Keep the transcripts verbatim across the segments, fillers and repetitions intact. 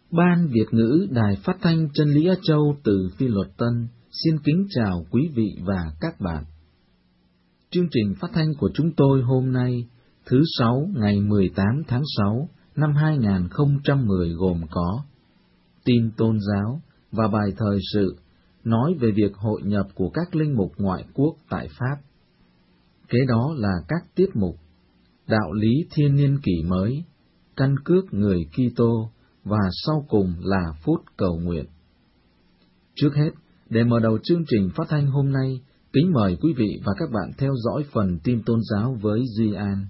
Ban Việt ngữ Đài Phát thanh Chân lý Á Châu từ Phi Luật Tân xin kính chào quý vị và các bạn. Chương trình phát thanh của chúng tôi hôm nay, thứ Sáu ngày mười tám tháng sáu năm hai nghìn không trăm mười gồm có tin tôn giáo và bài thời sự nói về việc hội nhập của các linh mục ngoại quốc tại Pháp. Kế đó là các tiết mục đạo lý thiên niên kỷ mới, căn cước người Kitô và sau cùng là phút cầu nguyện. Trước hết, để mở đầu chương trình phát thanh hôm nay, kính mời quý vị và các bạn theo dõi phần tin tôn giáo với Duy An.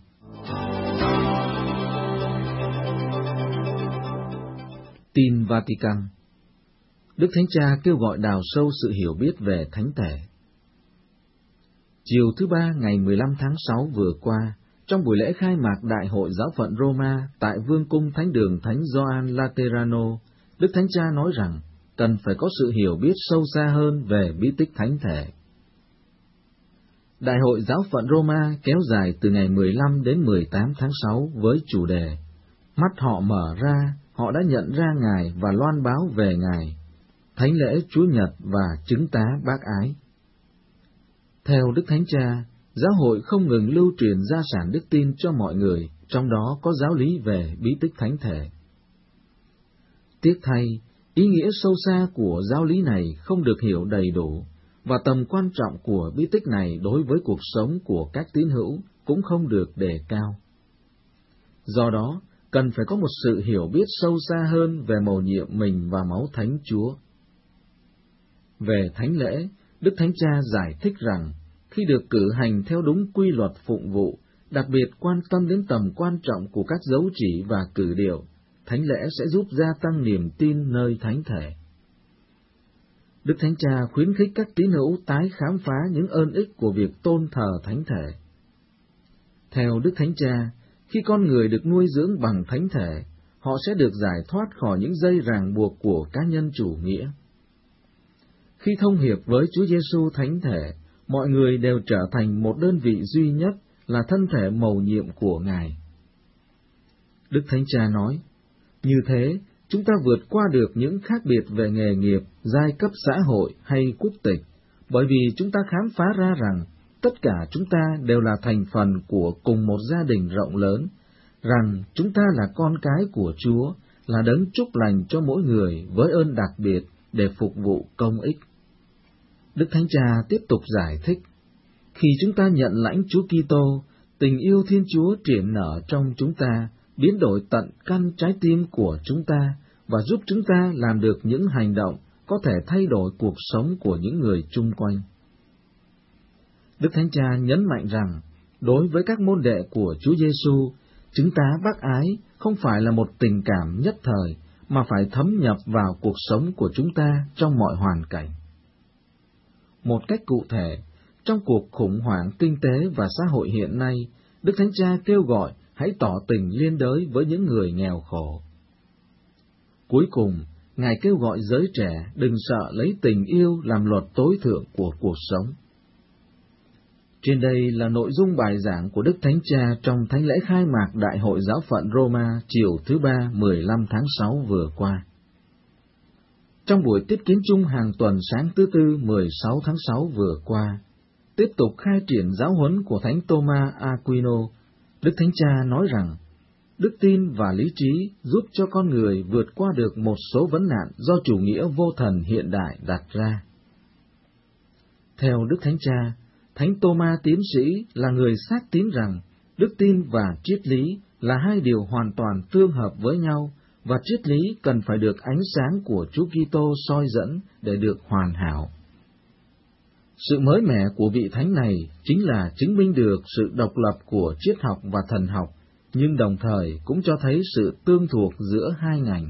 Tin Vatican. Đức Thánh Cha kêu gọi đào sâu sự hiểu biết về Thánh Thể. Chiều thứ Ba ngày mười lăm tháng sáu vừa qua, trong buổi lễ khai mạc Đại hội Giáo phận Roma tại Vương cung Thánh đường Thánh Gioan Laterano, Đức Thánh Cha nói rằng cần phải có sự hiểu biết sâu xa hơn về bí tích Thánh Thể. Đại hội Giáo phận Roma kéo dài từ ngày mười lăm đến mười tám tháng sáu với chủ đề Mắt họ mở ra, họ đã nhận ra Ngài và loan báo về Ngài, Thánh lễ Chúa Nhật và chứng tá bác ái. Theo Đức Thánh Cha, Giáo hội không ngừng lưu truyền gia sản đức tin cho mọi người, trong đó có giáo lý về bí tích Thánh Thể. Tiếc thay, ý nghĩa sâu xa của giáo lý này không được hiểu đầy đủ, và tầm quan trọng của bí tích này đối với cuộc sống của các tín hữu cũng không được đề cao. Do đó, cần phải có một sự hiểu biết sâu xa hơn về mầu nhiệm mình và máu Thánh Chúa. Về thánh lễ, Đức Thánh Cha giải thích rằng, khi được cử hành theo đúng quy luật phụng vụ, đặc biệt quan tâm đến tầm quan trọng của các dấu chỉ và cử điệu, thánh lễ sẽ giúp gia tăng niềm tin nơi Thánh Thể. Đức Thánh Cha khuyến khích các tín hữu tái khám phá những ơn ích của việc tôn thờ Thánh Thể. Theo Đức Thánh Cha, khi con người được nuôi dưỡng bằng Thánh Thể, họ sẽ được giải thoát khỏi những dây ràng buộc của cá nhân chủ nghĩa. Khi thông hiệp với Chúa Giêsu Thánh Thể, mọi người đều trở thành một đơn vị duy nhất là thân thể mầu nhiệm của Ngài. Đức Thánh Cha nói, như thế, chúng ta vượt qua được những khác biệt về nghề nghiệp, giai cấp xã hội hay quốc tịch, bởi vì chúng ta khám phá ra rằng tất cả chúng ta đều là thành phần của cùng một gia đình rộng lớn, rằng chúng ta là con cái của Chúa, là đấng chúc lành cho mỗi người với ơn đặc biệt để phục vụ công ích. Đức Thánh Cha tiếp tục giải thích, khi chúng ta nhận lãnh Chúa Kitô, tình yêu Thiên Chúa triển nở trong chúng ta, biến đổi tận căn trái tim của chúng ta và giúp chúng ta làm được những hành động có thể thay đổi cuộc sống của những người chung quanh. Đức Thánh Cha nhấn mạnh rằng, đối với các môn đệ của Chúa Giêsu, chứng tá bác ái không phải là một tình cảm nhất thời, mà phải thấm nhập vào cuộc sống của chúng ta trong mọi hoàn cảnh. Một cách cụ thể, trong cuộc khủng hoảng kinh tế và xã hội hiện nay, Đức Thánh Cha kêu gọi hãy tỏ tình liên đới với những người nghèo khổ. Cuối cùng, Ngài kêu gọi giới trẻ đừng sợ lấy tình yêu làm luật tối thượng của cuộc sống. Trên đây là nội dung bài giảng của Đức Thánh Cha trong thánh lễ khai mạc Đại hội Giáo phận Roma chiều thứ Ba mười lăm tháng sáu vừa qua. Trong buổi tiếp kiến chung hàng tuần sáng thứ Tư mười sáu tháng sáu vừa qua, tiếp tục khai triển giáo huấn của Thánh Thomas Aquino, Đức Thánh Cha nói rằng, đức tin và lý trí giúp cho con người vượt qua được một số vấn nạn do chủ nghĩa vô thần hiện đại đặt ra. Theo Đức Thánh Cha, Thánh Thomas tiến sĩ là người xác tín rằng đức tin và triết lý là hai điều hoàn toàn tương hợp với nhau, và triết lý cần phải được ánh sáng của Chúa Kitô soi dẫn để được hoàn hảo. Sự mới mẻ của vị thánh này chính là chứng minh được sự độc lập của triết học và thần học, nhưng đồng thời cũng cho thấy sự tương thuộc giữa hai ngành.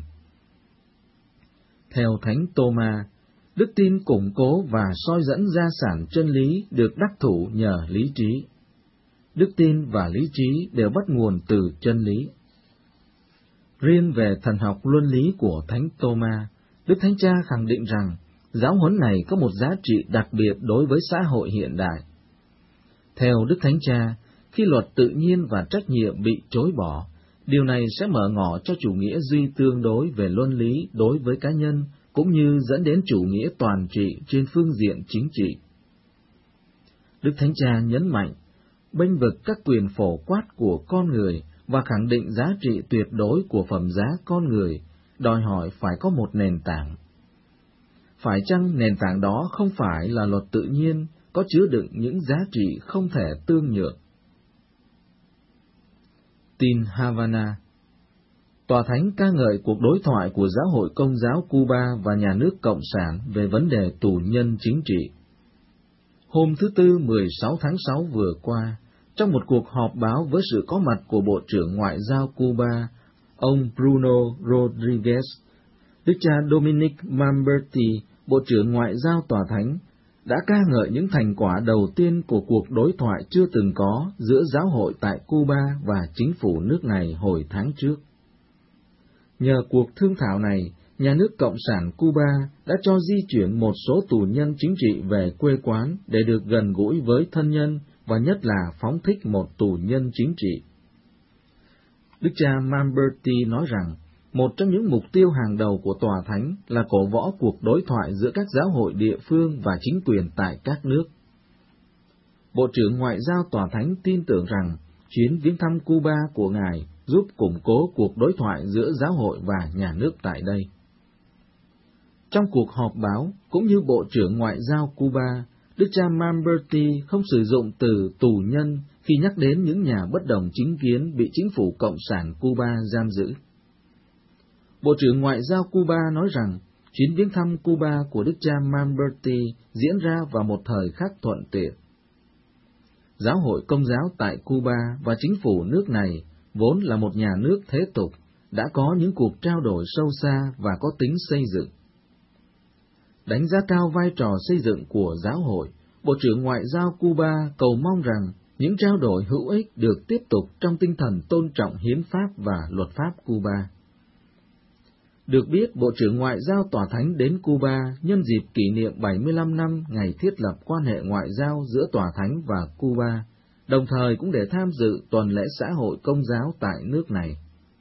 Theo Thánh Thomas, đức tin củng cố và soi dẫn gia sản chân lý được đắc thủ nhờ lý trí. Đức tin và lý trí đều bắt nguồn từ chân lý. Riêng về thần học luân lý của Thánh Thomas, Đức Thánh Cha khẳng định rằng giáo huấn này có một giá trị đặc biệt đối với xã hội hiện đại. Theo Đức Thánh Cha, khi luật tự nhiên và trách nhiệm bị chối bỏ, Điều này sẽ mở ngỏ cho chủ nghĩa duy tương đối về luân lý đối với cá nhân, cũng như dẫn đến chủ nghĩa toàn trị trên phương diện chính trị. Đức Thánh Cha nhấn mạnh, bênh vực các quyền phổ quát của con người và khẳng định giá trị tuyệt đối của phẩm giá con người, đòi hỏi phải có một nền tảng. Phải chăng nền tảng đó không phải là luật tự nhiên, có chứa đựng những giá trị không thể tương nhượng? Tin Havana. Tòa Thánh ca ngợi cuộc đối thoại của Giáo hội Công giáo Cuba và nhà nước Cộng sản về vấn đề tù nhân chính trị. Hôm thứ Tư mười sáu tháng sáu vừa qua, trong một cuộc họp báo với sự có mặt của Bộ trưởng Ngoại giao Cuba, ông Bruno Rodriguez, Đức cha Dominic Mamberti, Bộ trưởng Ngoại giao Tòa Thánh, đã ca ngợi những thành quả đầu tiên của cuộc đối thoại chưa từng có giữa giáo hội tại Cuba và chính phủ nước này hồi tháng trước. Nhờ cuộc thương thảo này, nhà nước Cộng sản Cuba đã cho di chuyển một số tù nhân chính trị về quê quán để được gần gũi với thân nhân và nhất là phóng thích một tù nhân chính trị. Đức cha Mamberti nói rằng, một trong những mục tiêu hàng đầu của Tòa Thánh là cổ võ cuộc đối thoại giữa các giáo hội địa phương và chính quyền tại các nước. Bộ trưởng Ngoại giao Tòa Thánh tin tưởng rằng chuyến viếng thăm Cuba của Ngài giúp củng cố cuộc đối thoại giữa giáo hội và nhà nước tại đây. Trong cuộc họp báo, cũng như Bộ trưởng Ngoại giao Cuba, Đức cha Mamberti không sử dụng từ tù nhân khi nhắc đến những nhà bất đồng chính kiến bị chính phủ Cộng sản Cuba giam giữ. Bộ trưởng Ngoại giao Cuba nói rằng, chuyến viếng thăm Cuba của Đức cha Mamberti diễn ra vào một thời khắc thuận tiện. Giáo hội Công giáo tại Cuba và chính phủ nước này, vốn là một nhà nước thế tục, đã có những cuộc trao đổi sâu xa và có tính xây dựng. Đánh giá cao vai trò xây dựng của giáo hội, Bộ trưởng Ngoại giao Cuba cầu mong rằng những trao đổi hữu ích được tiếp tục trong tinh thần tôn trọng hiến pháp và luật pháp Cuba. Được biết, Bộ trưởng Ngoại giao Tòa Thánh đến Cuba nhân dịp kỷ niệm bảy mươi lăm năm ngày thiết lập quan hệ ngoại giao giữa Tòa Thánh và Cuba, đồng thời cũng để tham dự tuần lễ xã hội Công giáo tại nước này.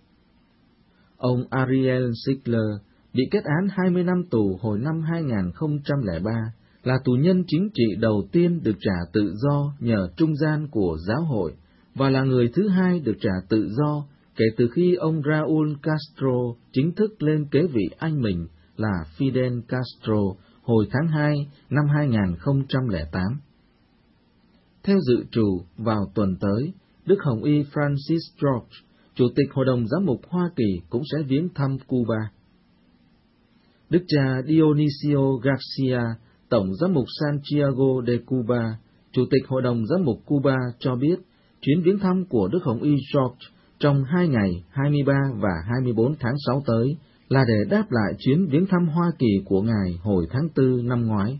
Ông Ariel Ziegler bị kết án hai mươi năm tù hồi năm hai nghìn không trăm lẻ ba, là tù nhân chính trị đầu tiên được trả tự do nhờ trung gian của giáo hội, và là người thứ hai được trả tự do kể từ khi ông Raúl Castro chính thức lên kế vị anh mình là Fidel Castro hồi tháng hai năm hai nghìn không trăm lẻ tám. Theo dự trù, vào tuần tới, Đức Hồng Y Francis George, Chủ tịch Hội đồng Giám mục Hoa Kỳ cũng sẽ viếng thăm Cuba. Đức cha Dionisio Garcia, Tổng Giám mục Santiago de Cuba, Chủ tịch Hội đồng Giám mục Cuba cho biết, chuyến viếng thăm của Đức Hồng Y George trong hai ngày hai mươi ba và hai mươi bốn tháng sáu tới là để đáp lại chuyến viếng thăm Hoa Kỳ của Ngài hồi tháng tư năm ngoái.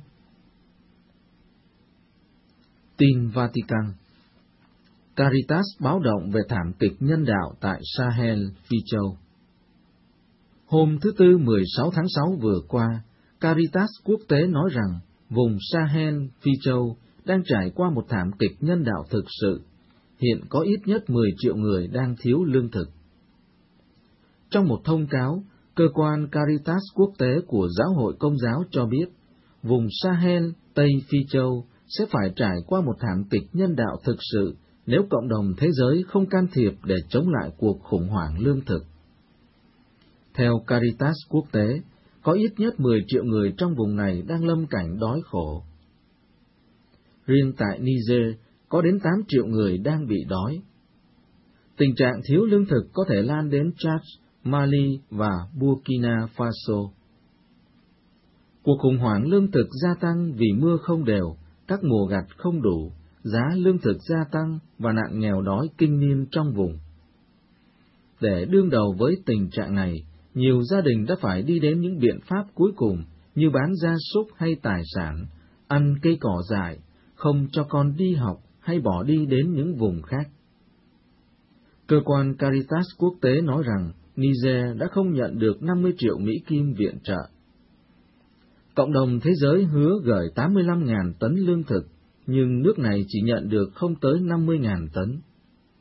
Tin Vatican. Caritas báo động về thảm kịch nhân đạo tại Sahel, Phi Châu. Hôm thứ Tư mười sáu tháng sáu vừa qua, Caritas quốc tế nói rằng vùng Sahel, Phi Châu đang trải qua một thảm kịch nhân đạo thực sự. Hiện có ít nhất mười triệu người đang thiếu lương thực. Trong một thông cáo, cơ quan Caritas quốc tế của Giáo hội Công giáo cho biết, vùng Sahel, Tây Phi Châu sẽ phải trải qua một thảm kịch nhân đạo thực sự nếu cộng đồng thế giới không can thiệp để chống lại cuộc khủng hoảng lương thực. Theo Caritas quốc tế, có ít nhất mười triệu người trong vùng này đang lâm cảnh đói khổ. Riêng tại Niger, có đến tám triệu người đang bị đói. Tình trạng thiếu lương thực có thể lan đến Chad, Mali và Burkina Faso. Cuộc khủng hoảng lương thực gia tăng vì mưa không đều, các mùa gặt không đủ, giá lương thực gia tăng và nạn nghèo đói kinh niên trong vùng. Để đương đầu với tình trạng này, nhiều gia đình đã phải đi đến những biện pháp cuối cùng như bán gia súc hay tài sản, ăn cây cỏ dại, không cho con đi học hay bỏ đi đến những vùng khác. Cơ quan Caritas quốc tế nói rằng Niger đã không nhận được năm mươi triệu Mỹ Kim viện trợ. Cộng đồng thế giới hứa gửi tám mươi lăm nghìn tấn lương thực, nhưng nước này chỉ nhận được không tới năm mươi nghìn tấn.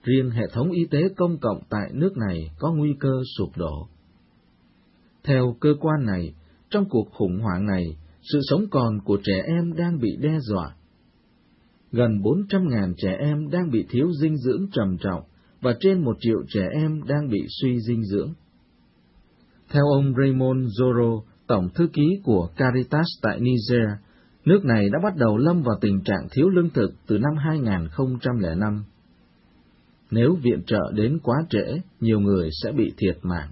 riêng hệ thống y tế công cộng tại nước này có nguy cơ sụp đổ. Theo cơ quan này, trong cuộc khủng hoảng này, sự sống còn của trẻ em đang bị đe dọa. Gần bốn trăm nghìn trẻ em đang bị thiếu dinh dưỡng trầm trọng và trên một triệu trẻ em đang bị suy dinh dưỡng. Theo ông Raymond Zoro, Tổng thư ký của Caritas tại Niger, nước này đã bắt đầu lâm vào tình trạng thiếu lương thực từ năm hai nghìn không trăm lẻ năm. Nếu viện trợ đến quá trễ, nhiều người sẽ bị thiệt mạng.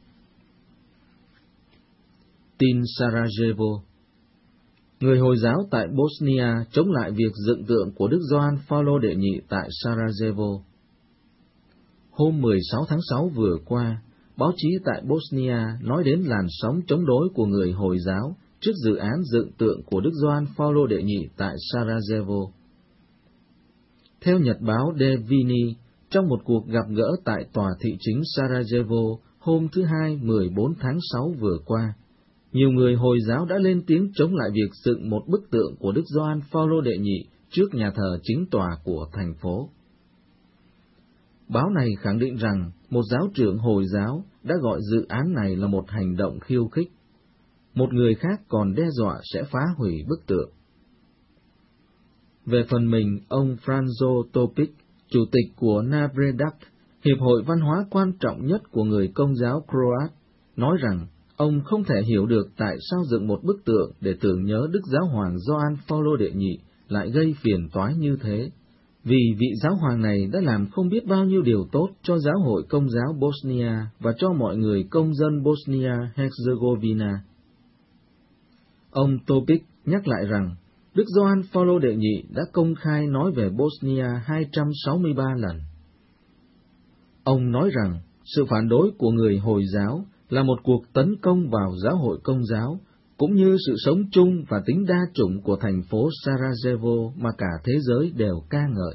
Tin Sarajevo. Người Hồi giáo tại Bosnia chống lại việc dựng tượng của Đức Gioan Phaolô đệ nhị tại Sarajevo. Hôm mười sáu tháng sáu vừa qua, báo chí tại Bosnia nói đến làn sóng chống đối của người Hồi giáo trước dự án dựng tượng của Đức Gioan Phaolô đệ nhị tại Sarajevo. Theo nhật báo Devini, trong một cuộc gặp gỡ tại tòa thị chính Sarajevo hôm thứ Hai mười bốn tháng sáu vừa qua, nhiều người Hồi giáo đã lên tiếng chống lại việc dựng một bức tượng của Đức Gioan Phaolô đệ nhị trước nhà thờ chính tòa của thành phố. Báo này khẳng định rằng một giáo trưởng Hồi giáo đã gọi dự án này là một hành động khiêu khích. Một người khác còn đe dọa sẽ phá hủy bức tượng. Về phần mình, ông Franjo Topic, chủ tịch của Navredak, hiệp hội văn hóa quan trọng nhất của người Công giáo Croat, nói rằng ông không thể hiểu được tại sao dựng một bức tượng để tưởng nhớ Đức Giáo hoàng Gioan Phaolô đệ nhị lại gây phiền toái như thế, vì vị giáo hoàng này đã làm không biết bao nhiêu điều tốt cho giáo hội Công giáo Bosnia và cho mọi người công dân Bosnia-Herzegovina. Ông Topic nhắc lại rằng Đức Gioan Phaolô đệ nhị đã công khai nói về Bosnia hai trăm sáu mươi ba lần. Ông nói rằng sự phản đối của người Hồi giáo là một cuộc tấn công vào giáo hội Công giáo, cũng như sự sống chung và tính đa chủng của thành phố Sarajevo mà cả thế giới đều ca ngợi.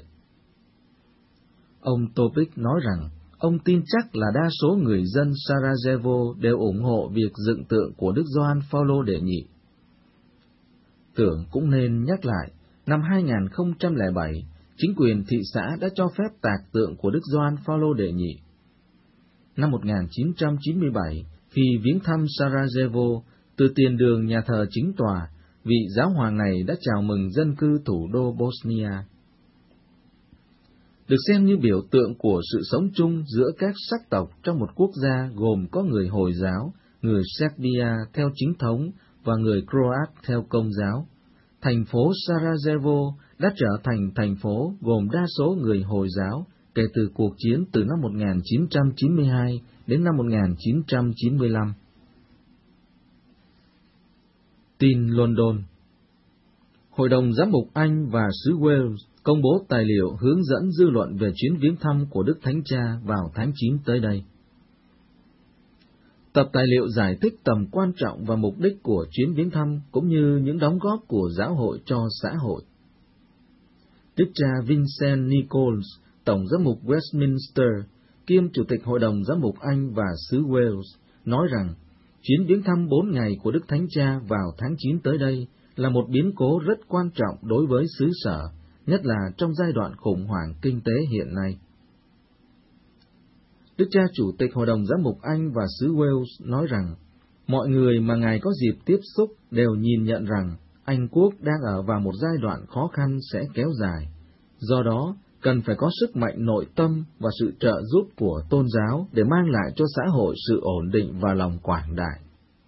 Ông Topic nói rằng ông tin chắc là đa số người dân Sarajevo đều ủng hộ việc dựng tượng của Đức Gioan Phaolô đệ nhị. Tưởng cũng nên nhắc lại, năm hai nghìn không trăm lẻ bảy, chính quyền thị xã đã cho phép tạc tượng của Đức Gioan Phaolô đệ nhị. Năm một nghìn chín trăm chín mươi bảy, khi viếng thăm Sarajevo, từ tiền đường nhà thờ chính tòa, vị giáo hoàng này đã chào mừng dân cư thủ đô Bosnia. Được xem như biểu tượng của sự sống chung giữa các sắc tộc trong một quốc gia gồm có người Hồi giáo, người Serbia theo chính thống và người Croat theo Công giáo, thành phố Sarajevo đã trở thành thành phố gồm đa số người Hồi giáo kể từ cuộc chiến từ năm một nghìn chín trăm chín mươi hai đến năm một nghìn chín trăm chín mươi lăm. Tin London. Hội đồng Giám mục Anh và xứ Wales công bố tài liệu hướng dẫn dư luận về chuyến viếng thăm của Đức Thánh Cha vào tháng chín tới đây. Tập tài liệu giải thích tầm quan trọng và mục đích của chuyến viếng thăm cũng như những đóng góp của giáo hội cho xã hội. Đức cha Vincent Nichols, Tổng giám mục Westminster, kiêm Chủ tịch Hội đồng Giám mục Anh và xứ Wales, nói rằng chuyến viếng thăm bốn ngày của Đức Thánh Cha vào tháng chín tới đây là một biến cố rất quan trọng đối với xứ sở, nhất là trong giai đoạn khủng hoảng kinh tế hiện nay. Đức cha Chủ tịch Hội đồng Giám mục Anh và xứ Wales nói rằng mọi người mà Ngài có dịp tiếp xúc đều nhìn nhận rằng Anh quốc đang ở vào một giai đoạn khó khăn sẽ kéo dài. Do đó, cần phải có sức mạnh nội tâm và sự trợ giúp của tôn giáo để mang lại cho xã hội sự ổn định và lòng quảng đại.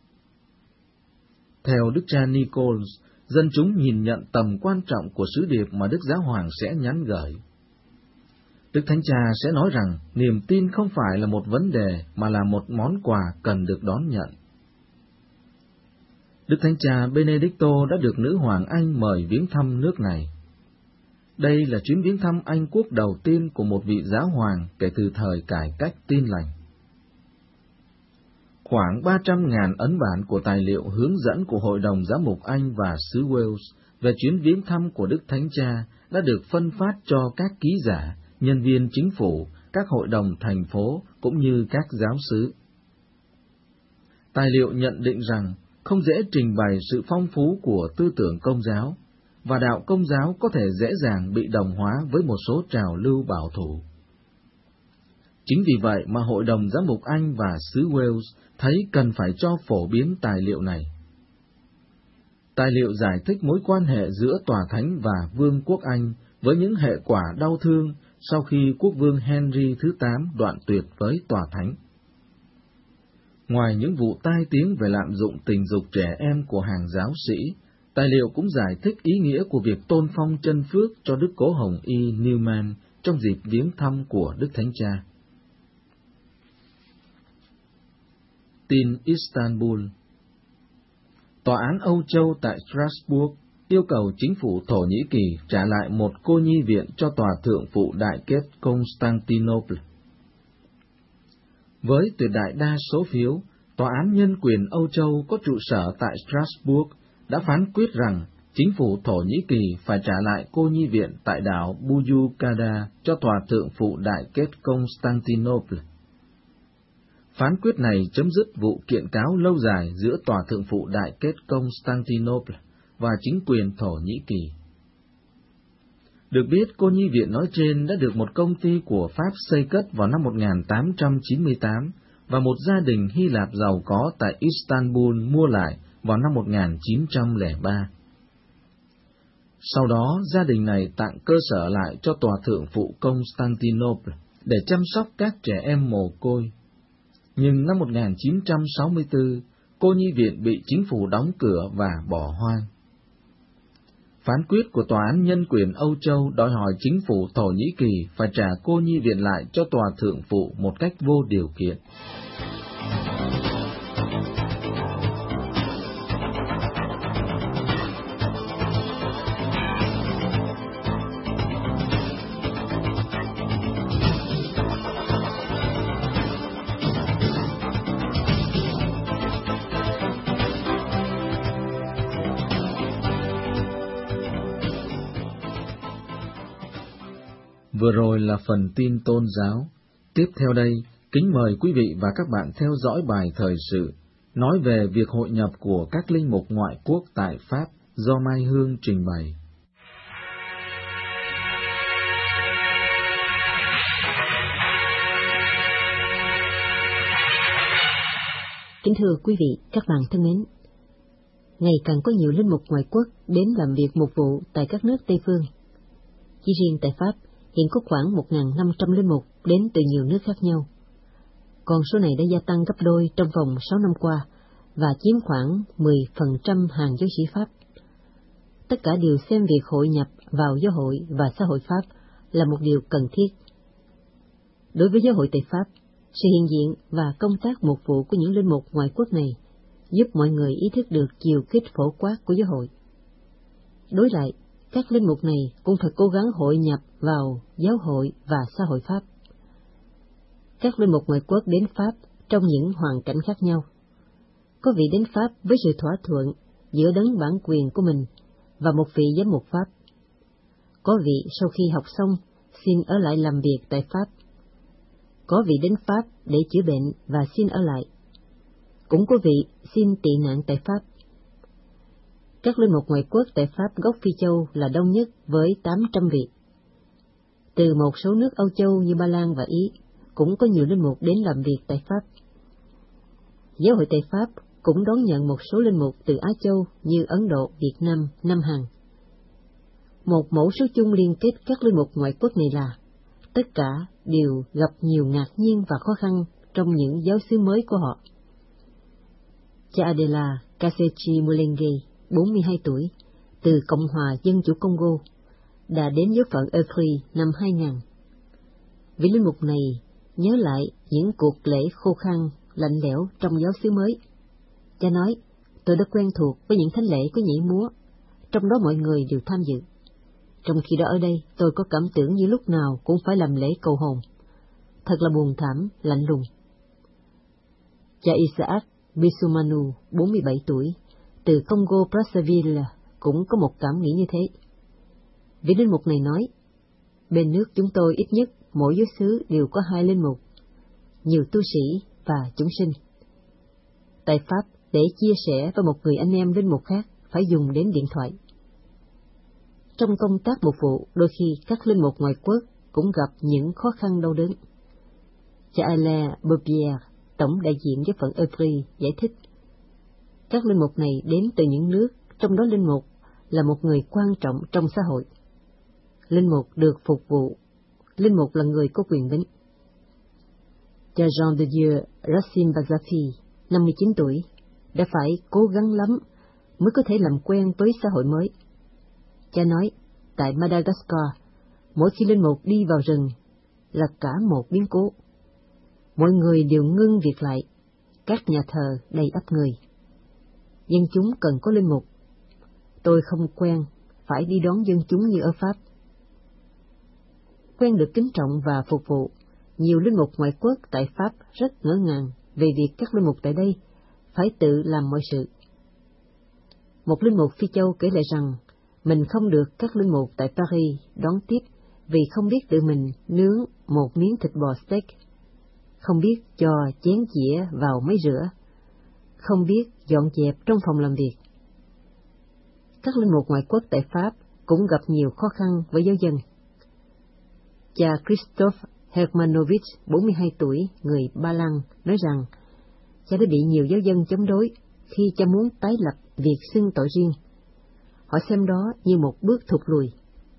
Theo Đức cha Nichols, dân chúng nhìn nhận tầm quan trọng của sứ điệp mà Đức Giáo Hoàng sẽ nhắn gửi. Đức Thánh Cha sẽ nói rằng niềm tin không phải là một vấn đề mà là một món quà cần được đón nhận. Đức Thánh Cha Benedicto đã được Nữ Hoàng Anh mời viếng thăm nước này. Đây là chuyến viếng thăm Anh quốc đầu tiên của một vị giáo hoàng kể từ thời cải cách Tin lành. Khoảng ba trăm nghìn ấn bản của tài liệu hướng dẫn của Hội đồng Giám mục Anh và xứ Wales về chuyến viếng thăm của Đức Thánh Cha đã được phân phát cho các ký giả, nhân viên chính phủ, các hội đồng thành phố cũng như các giáo xứ. Tài liệu nhận định rằng không dễ trình bày sự phong phú của tư tưởng Công giáo, và đạo Công giáo có thể dễ dàng bị đồng hóa với một số trào lưu bảo thủ. Chính vì vậy mà Hội đồng Giám mục Anh và xứ Wales thấy cần phải cho phổ biến tài liệu này. Tài liệu giải thích mối quan hệ giữa Tòa Thánh và Vương quốc Anh với những hệ quả đau thương sau khi quốc vương Henry thứ tám đoạn tuyệt với Tòa Thánh. Ngoài những vụ tai tiếng về lạm dụng tình dục trẻ em của hàng giáo sĩ, tài liệu cũng giải thích ý nghĩa của việc tôn phong chân phước cho Đức Cố Hồng Y Newman trong dịp viếng thăm của Đức Thánh Cha. Tin Istanbul. Tòa án Âu Châu tại Strasbourg yêu cầu chính phủ Thổ Nhĩ Kỳ trả lại một cô nhi viện cho Tòa Thượng phụ Đại Kết Constantinople. Với tuyệt đại đa số phiếu, Tòa án Nhân quyền Âu Châu có trụ sở tại Strasbourg đã phán quyết rằng chính phủ Thổ Nhĩ Kỳ phải trả lại cô nhi viện tại đảo Buyukada cho Tòa Thượng phụ Đại Kết Constantinople. Phán quyết này chấm dứt vụ kiện cáo lâu dài giữa Tòa Thượng phụ Đại Kết Constantinople và chính quyền Thổ Nhĩ Kỳ. Được biết, cô nhi viện nói trên đã được một công ty của Pháp xây cất vào năm một nghìn tám trăm chín mươi tám và một gia đình Hy Lạp giàu có tại Istanbul mua lại vào năm một nghìn chín trăm lẻ ba. Sau đó, gia đình này tặng cơ sở lại cho Tòa Thượng phụ Constantinople để chăm sóc các trẻ em mồ côi. Nhưng năm một nghìn chín trăm sáu mươi tư, cô nhi viện bị chính phủ đóng cửa và bỏ hoang. Phán quyết của Tòa án Nhân quyền Âu Châu đòi hỏi chính phủ Thổ Nhĩ Kỳ phải trả cô nhi viện lại cho Tòa Thượng phụ một cách vô điều kiện. Vừa rồi là phần tin tôn giáo. Tiếp theo đây, kính mời quý vị và các bạn theo dõi bài thời sự, nói về việc hội nhập của các linh mục ngoại quốc tại Pháp do Mai Hương trình bày. Kính thưa quý vị, các bạn thân mến, ngày càng có nhiều linh mục ngoại quốc đến làm việc mục vụ tại các nước Tây phương. Chỉ riêng tại Pháp, hiện có khoảng một nghìn năm trăm linh mục đến từ nhiều nước khác nhau. Con số này đã gia tăng gấp đôi trong vòng sáu năm qua và chiếm khoảng mười phần trăm hàng giáo sĩ Pháp. Tất cả đều xem việc hội nhập vào giáo hội và xã hội Pháp là một điều cần thiết. Đối với giáo hội tại Pháp, sự hiện diện và công tác mục vụ của những linh mục ngoại quốc này giúp mọi người ý thức được chiều kích phổ quát của giáo hội. Đối lại, các linh mục này cũng thật cố gắng hội nhập vào giáo hội và xã hội Pháp. Các linh mục ngoại quốc đến Pháp trong những hoàn cảnh khác nhau. Có vị đến Pháp với sự thỏa thuận giữa đấng bản quyền của mình và một vị giám mục Pháp. Có vị sau khi học xong xin ở lại làm việc tại Pháp. Có vị đến Pháp để chữa bệnh và xin ở lại. Cũng có vị xin tị nạn tại Pháp. Các linh mục ngoại quốc tại Pháp gốc Phi Châu là đông nhất với tám trăm vị. Từ một số nước Âu Châu như Ba Lan và Ý cũng có nhiều linh mục đến làm việc tại Pháp. Giáo hội tại Pháp cũng đón nhận một số linh mục từ Á Châu như Ấn Độ, Việt Nam, Nam Hàn. Một mẫu số chung liên kết các linh mục ngoại quốc này là tất cả đều gặp nhiều ngạc nhiên và khó khăn trong những giáo xứ mới của họ. Cha Adela Kasechi Mulenge, bốn mươi hai tuổi, từ Cộng hòa Dân chủ Congo, đã đến giáo phận Euphrey năm hai nghìn. Vị linh mục này nhớ lại những cuộc lễ khô khan, lạnh lẽo trong giáo xứ mới. Cha nói, tôi đã quen thuộc với những thánh lễ có nhảy múa, trong đó mọi người đều tham dự. Trong khi đó ở đây, tôi có cảm tưởng như lúc nào cũng phải làm lễ cầu hồn. Thật là buồn thảm, lạnh lùng. Cha Isaac Bisumanu, bốn mươi bảy tuổi, từ Congo Brazzaville, cũng có một cảm nghĩ như thế. Vị linh mục này nói, bên nước chúng tôi ít nhất mỗi giáo xứ đều có hai linh mục, nhiều tu sĩ và chúng sinh. Tại Pháp, để chia sẻ với một người anh em linh mục khác, phải dùng đến điện thoại. Trong công tác mục vụ, đôi khi các linh mục ngoại quốc cũng gặp những khó khăn đau đớn. cha Alain Boubier, tổng đại diện giáo phận Évry, giải thích. Các linh mục này đến từ những nước, trong đó linh mục là một người quan trọng trong xã hội. Linh mục được phục vụ, linh mục là người có quyền bính. Cha Jean de Dieu Racine Bazafi, năm mươi chín tuổi, đã phải cố gắng lắm mới có thể làm quen với xã hội mới. Cha nói, tại Madagascar, mỗi khi linh mục đi vào rừng là cả một biến cố. Mọi người đều ngưng việc lại, các nhà thờ đầy ắp người. Dân chúng cần có linh mục. Tôi không quen phải đi đón dân chúng như ở Pháp. Quen được kính trọng và phục vụ, nhiều linh mục ngoại quốc tại Pháp rất ngỡ ngàng về việc các linh mục tại đây phải tự làm mọi sự. Một linh mục Phi Châu kể lại rằng mình không được các linh mục tại Paris đón tiếp vì không biết tự mình nướng một miếng thịt bò steak, không biết cho chén dĩa vào máy rửa, không biết dọn dẹp trong phòng làm việc. Các linh mục ngoại quốc tại Pháp cũng gặp nhiều khó khăn với giáo dân. Cha Christophe Hermanovich, bốn mươi hai tuổi, người Ba Lan, nói rằng cha đã bị nhiều giáo dân chống đối khi cha muốn tái lập việc xưng tội riêng. Họ xem đó như một bước thụt lùi.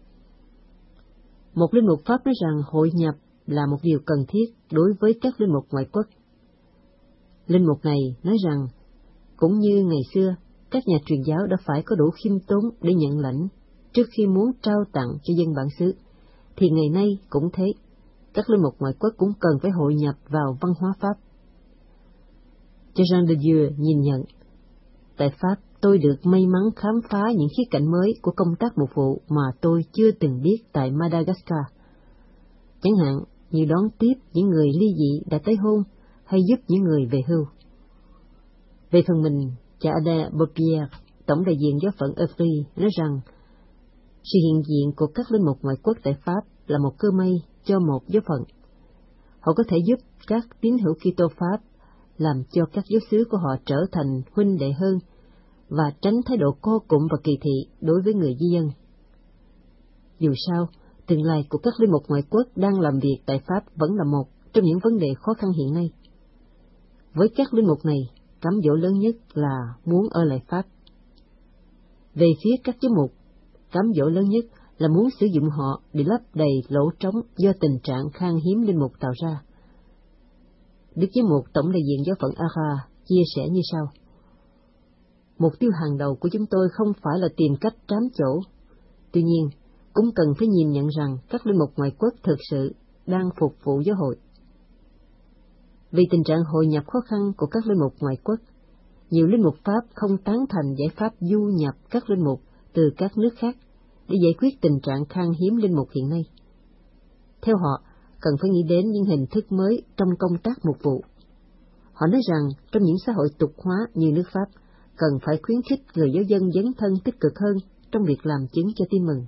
Một linh mục Pháp nói rằng hội nhập là một điều cần thiết đối với các linh mục ngoại quốc. Linh mục này nói rằng, cũng như ngày xưa, các nhà truyền giáo đã phải có đủ khiêm tốn để nhận lãnh trước khi muốn trao tặng cho dân bản xứ, thì ngày nay cũng thế, các linh mục ngoại quốc cũng cần phải hội nhập vào văn hóa Pháp. Cha Jean de Dieu nhìn nhận, tại Pháp tôi được may mắn khám phá những khía cạnh mới của công tác mục vụ mà tôi chưa từng biết tại Madagascar. Chẳng hạn như đón tiếp những người ly dị đã tái hôn hay giúp những người về hưu. Về phần mình, cha Alain Boubier, tổng đại diện giáo phận Évry, nói rằng sự hiện diện của các linh mục ngoại quốc tại Pháp là một cơ may cho một giáo phận. Họ có thể giúp các tín hữu Kitô Pháp làm cho các giáo xứ của họ trở thành huynh đệ hơn và tránh thái độ cô cụm và kỳ thị đối với người di dân. Dù sao, tương lai của các linh mục ngoại quốc đang làm việc tại Pháp vẫn là một trong những vấn đề khó khăn hiện nay. Với các linh mục này, cám dỗ lớn nhất là muốn ở lại Pháp. Về phía các giám mục, cám dỗ lớn nhất là muốn sử dụng họ để lấp đầy lỗ trống do tình trạng khan hiếm linh mục tạo ra. Đức Giám mục tổng đại diện giáo phận Ara chia sẻ như sau: Mục tiêu hàng đầu của chúng tôi không phải là tìm cách trám chỗ, tuy nhiên cũng cần phải nhìn nhận rằng các linh mục ngoại quốc thực sự đang phục vụ giáo hội. Vì tình trạng hội nhập khó khăn của các linh mục ngoại quốc, nhiều linh mục Pháp không tán thành giải pháp du nhập các linh mục từ các nước khác để giải quyết tình trạng khan hiếm linh mục hiện nay. Theo họ, cần phải nghĩ đến những hình thức mới trong công tác mục vụ. Họ nói rằng trong những xã hội tục hóa như nước Pháp, cần phải khuyến khích người giáo dân dấn thân tích cực hơn trong việc làm chứng cho tin mừng.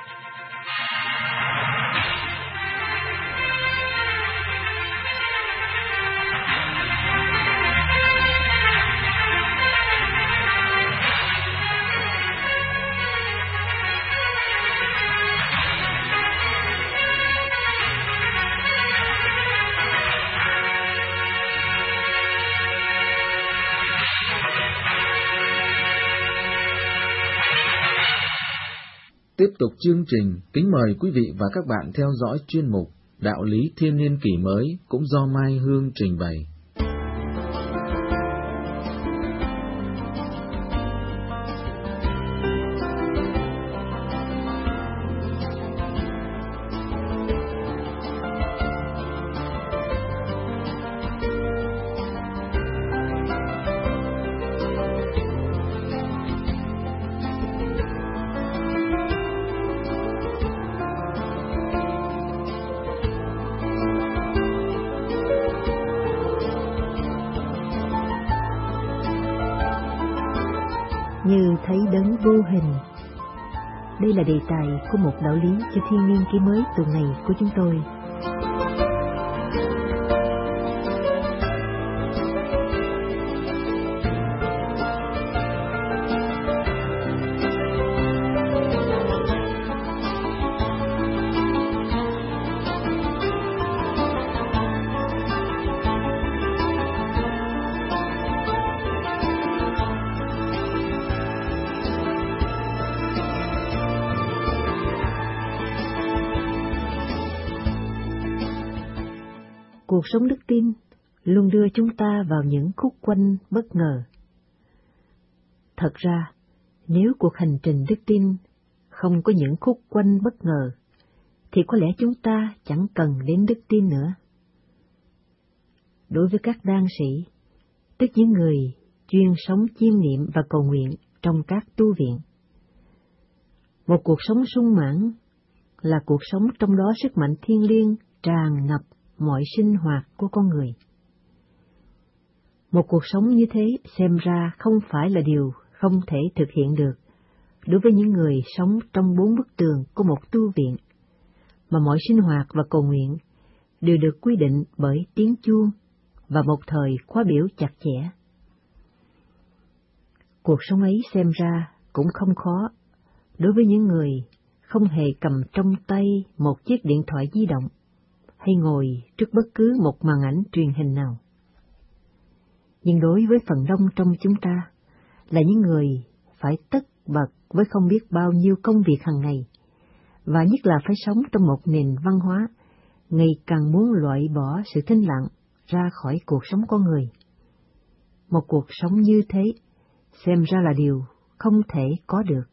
Tiếp tục chương trình, kính mời quý vị và các bạn theo dõi chuyên mục Đạo lý thiên niên kỷ mới cũng do Mai Hương trình bày. Như thấy đấng vô hình. Đây là đề tài của một đạo lý cho thiên niên kỷ mới tuần này của chúng tôi. cuộc sống đức tin luôn đưa chúng ta vào những khúc quanh bất ngờ. Thật ra, nếu cuộc hành trình đức tin không có những khúc quanh bất ngờ, thì có lẽ chúng ta chẳng cần đến đức tin nữa. Đối với các đan sĩ, tức những người chuyên sống chiêm niệm và cầu nguyện trong các tu viện, một cuộc sống sung mãn là cuộc sống trong đó sức mạnh thiêng liêng tràn ngập mọi sinh hoạt của con người. Một cuộc sống như thế xem ra không phải là điều không thể thực hiện được đối với những người sống trong bốn bức tường của một tu viện, mà mọi sinh hoạt và cầu nguyện đều được quy định bởi tiếng chuông và một thời khóa biểu chặt chẽ. Cuộc sống ấy xem ra cũng không khó đối với những người không hề cầm trong tay một chiếc điện thoại di động hay ngồi trước bất cứ một màn ảnh truyền hình nào. Nhưng đối với phần đông trong chúng ta là những người phải tất bật với không biết bao nhiêu công việc hàng ngày, và nhất là phải sống trong một nền văn hóa ngày càng muốn loại bỏ sự thinh lặng ra khỏi cuộc sống con người. Một cuộc sống như thế xem ra là điều không thể có được.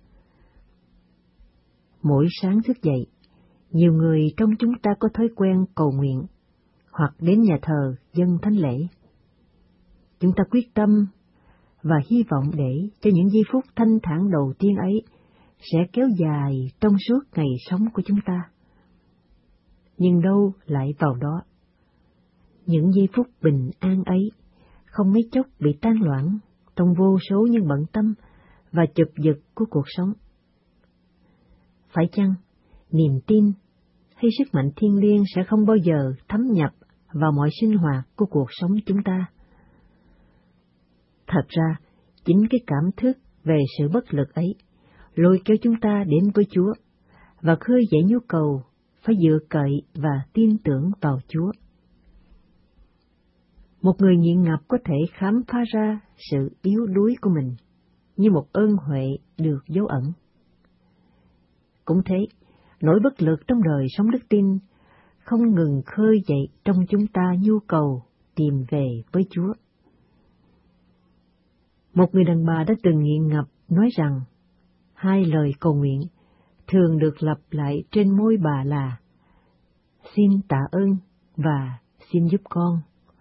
Mỗi sáng thức dậy, nhiều người trong chúng ta có thói quen cầu nguyện hoặc đến nhà thờ dâng thánh lễ. Chúng ta quyết tâm và hy vọng để cho những giây phút thanh thản đầu tiên ấy sẽ kéo dài trong suốt ngày sống của chúng ta. Nhưng đâu lại vào đó, những giây phút bình an ấy không mấy chốc bị tan loãng trong vô số những bận tâm và chụp giật của cuộc sống. Phải chăng niềm tin hay sức mạnh thiêng liêng sẽ không bao giờ thấm nhập vào mọi sinh hoạt của cuộc sống chúng ta? Thật ra, chính cái cảm thức về sự bất lực ấy lôi kéo chúng ta đến với Chúa và khơi dậy nhu cầu phải dựa cậy và tin tưởng vào Chúa. Một người nghiện ngập có thể khám phá ra sự yếu đuối của mình như một ơn huệ được dấu ẩn. Cũng thế, nỗi bất lực trong đời sống đức tin không ngừng khơi dậy trong chúng ta nhu cầu tìm về với Chúa. Một người đàn bà đã từng nghiện ngập nói rằng hai lời cầu nguyện thường được lặp lại trên môi bà là xin tạ ơn và xin giúp con.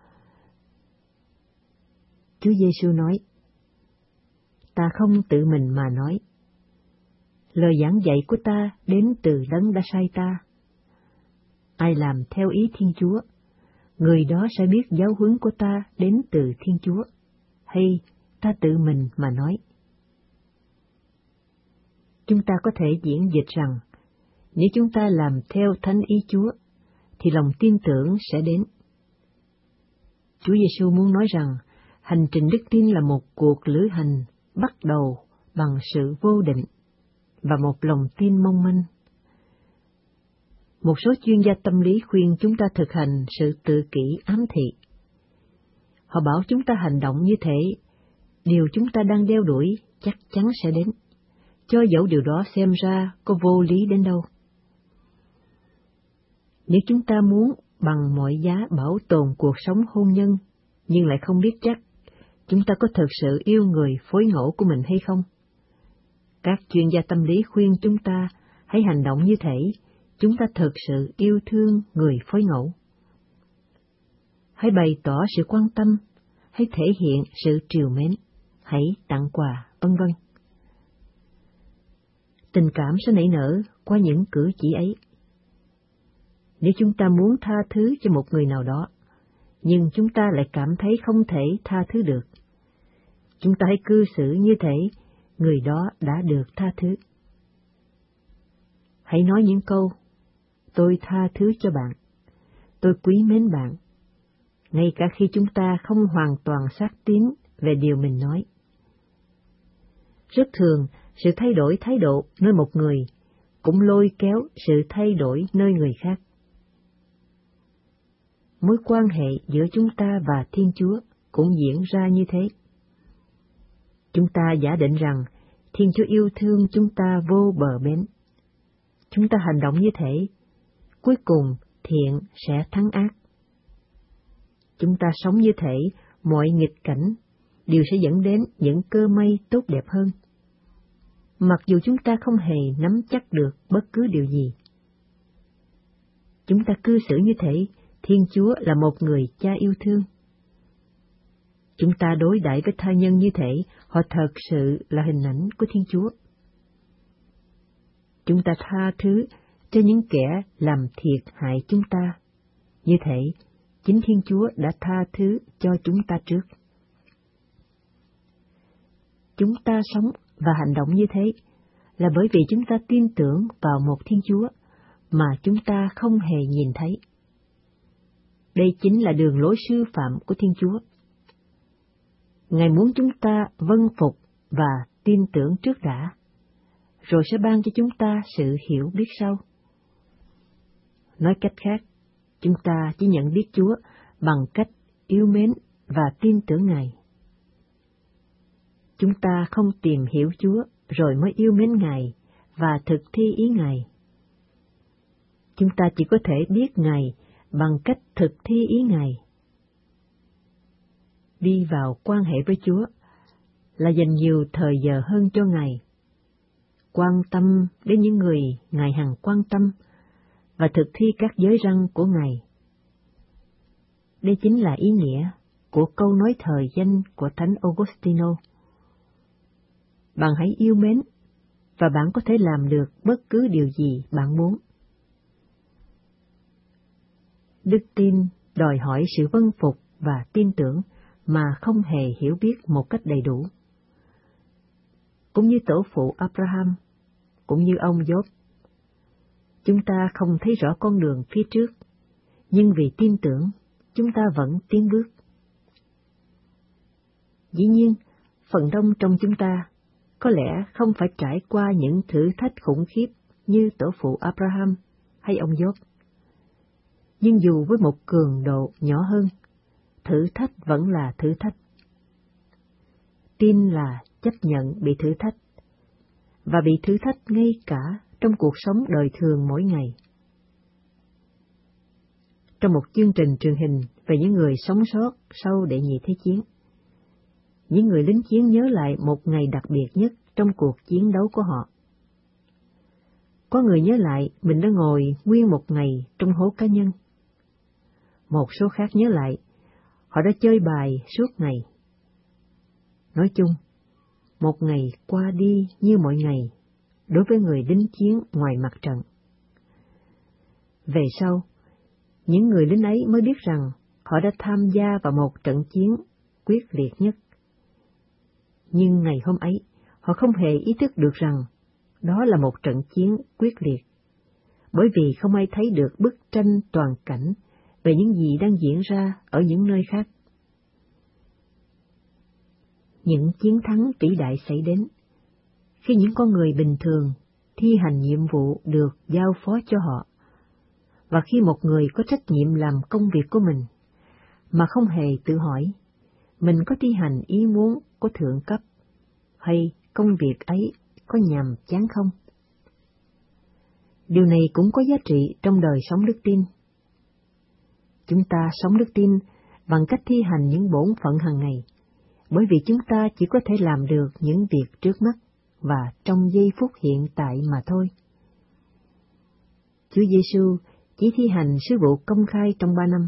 Chúa Giêsu nói, ta không tự mình mà nói. Lời giảng dạy của ta đến từ Đấng đã sai ta. Ai làm theo ý Thiên Chúa, người đó sẽ biết giáo huấn của ta đến từ Thiên Chúa, hay ta tự mình mà nói. Chúng ta có thể diễn dịch rằng, nếu chúng ta làm theo thánh ý Chúa, thì lòng tin tưởng sẽ đến. Chúa Giêsu muốn nói rằng, hành trình đức tin là một cuộc lữ hành bắt đầu bằng sự vô định và một lòng tin mong manh. Một số chuyên gia tâm lý khuyên chúng ta thực hành sự tự kỷ ám thị. Họ bảo chúng ta hành động như thế, điều chúng ta đang đeo đuổi chắc chắn sẽ đến, cho dẫu điều đó xem ra có vô lý đến đâu. Nếu chúng ta muốn bằng mọi giá bảo tồn cuộc sống hôn nhân, nhưng lại không biết chắc chúng ta có thực sự yêu người phối ngẫu của mình hay không, các chuyên gia tâm lý khuyên chúng ta hãy hành động như thể chúng ta thực sự yêu thương người phối ngẫu. Hãy bày tỏ sự quan tâm, hãy thể hiện sự trìu mến, hãy tặng quà, vân vân. Tình cảm sẽ nảy nở qua những cử chỉ ấy. Nếu chúng ta muốn tha thứ cho một người nào đó, nhưng chúng ta lại cảm thấy không thể tha thứ được, chúng ta hãy cư xử như thể người đó đã được tha thứ. Hãy nói những câu, tôi tha thứ cho bạn, tôi quý mến bạn, ngay cả khi chúng ta không hoàn toàn xác tín về điều mình nói. Rất thường, sự thay đổi thái độ nơi một người cũng lôi kéo sự thay đổi nơi người khác. Mối quan hệ giữa chúng ta và Thiên Chúa cũng diễn ra như thế. Chúng ta giả định rằng Thiên Chúa yêu thương chúng ta vô bờ bến. Chúng ta hành động như thế, cuối cùng thiện sẽ thắng ác. chúng ta sống như thể mọi nghịch cảnh đều sẽ dẫn đến những cơ may tốt đẹp hơn, mặc dù chúng ta không hề nắm chắc được bất cứ điều gì. Chúng ta cư xử như thể Thiên Chúa là một người cha yêu thương. Chúng ta đối đãi với tha nhân như thể họ thật sự là hình ảnh của Thiên Chúa. Chúng ta tha thứ cho những kẻ làm thiệt hại chúng ta, như thể chính Thiên Chúa đã tha thứ cho chúng ta trước. Chúng ta sống và hành động như thế là bởi vì chúng ta tin tưởng vào một Thiên Chúa mà chúng ta không hề nhìn thấy. Đây chính là đường lối sư phạm của Thiên Chúa. Ngài muốn chúng ta vâng phục và tin tưởng trước đã, rồi sẽ ban cho chúng ta sự hiểu biết sau. Nói cách khác, chúng ta chỉ nhận biết Chúa bằng cách yêu mến và tin tưởng Ngài. Chúng ta không tìm hiểu Chúa rồi mới yêu mến Ngài và thực thi ý Ngài. Chúng ta chỉ có thể biết Ngài bằng cách thực thi ý Ngài. Đi vào quan hệ với Chúa là dành nhiều thời giờ hơn cho Ngài, quan tâm đến những người Ngài hằng quan tâm và thực thi các giới răn của Ngài. Đây chính là ý nghĩa của câu nói thời danh của Thánh Augustino. Bạn hãy yêu mến, và bạn có thể làm được bất cứ điều gì bạn muốn. Đức tin đòi hỏi sự vâng phục và tin tưởng mà không hề hiểu biết một cách đầy đủ. Cũng như tổ phụ Abraham, cũng như ông Job, chúng ta không thấy rõ con đường phía trước, nhưng vì tin tưởng, chúng ta vẫn tiến bước. Dĩ nhiên, phần đông trong chúng ta có lẽ không phải trải qua những thử thách khủng khiếp như tổ phụ Abraham hay ông Job. Nhưng dù với một cường độ nhỏ hơn, thử thách vẫn là thử thách. Tin là chấp nhận bị thử thách, và bị thử thách ngay cả trong cuộc sống đời thường mỗi ngày. Trong một chương trình truyền hình về những người sống sót sau đệ nhị thế chiến, những người lính chiến nhớ lại một ngày đặc biệt nhất trong cuộc chiến đấu của họ. Có người nhớ lại mình đã ngồi nguyên một ngày trong hố cá nhân. Một số khác nhớ lại họ đã chơi bài suốt ngày. Nói chung, một ngày qua đi như mọi ngày đối với người lính chiến ngoài mặt trận. Về sau, những người lính ấy mới biết rằng họ đã tham gia vào một trận chiến quyết liệt nhất. Nhưng ngày hôm ấy, họ không hề ý thức được rằng đó là một trận chiến quyết liệt, bởi vì không ai thấy được bức tranh toàn cảnh về những gì đang diễn ra ở những nơi khác. Những chiến thắng vĩ đại xảy đến khi những con người bình thường thi hành nhiệm vụ được giao phó cho họ, và khi một người có trách nhiệm làm công việc của mình mà không hề tự hỏi mình có thi hành ý muốn của thượng cấp hay công việc ấy có nhàm chán không. Điều này cũng có giá trị trong đời sống đức tin. Chúng ta sống đức tin bằng cách thi hành những bổn phận hàng ngày, bởi vì chúng ta chỉ có thể làm được những việc trước mắt và trong giây phút hiện tại mà thôi. Chúa Giêsu chỉ thi hành sứ vụ công khai trong ba năm.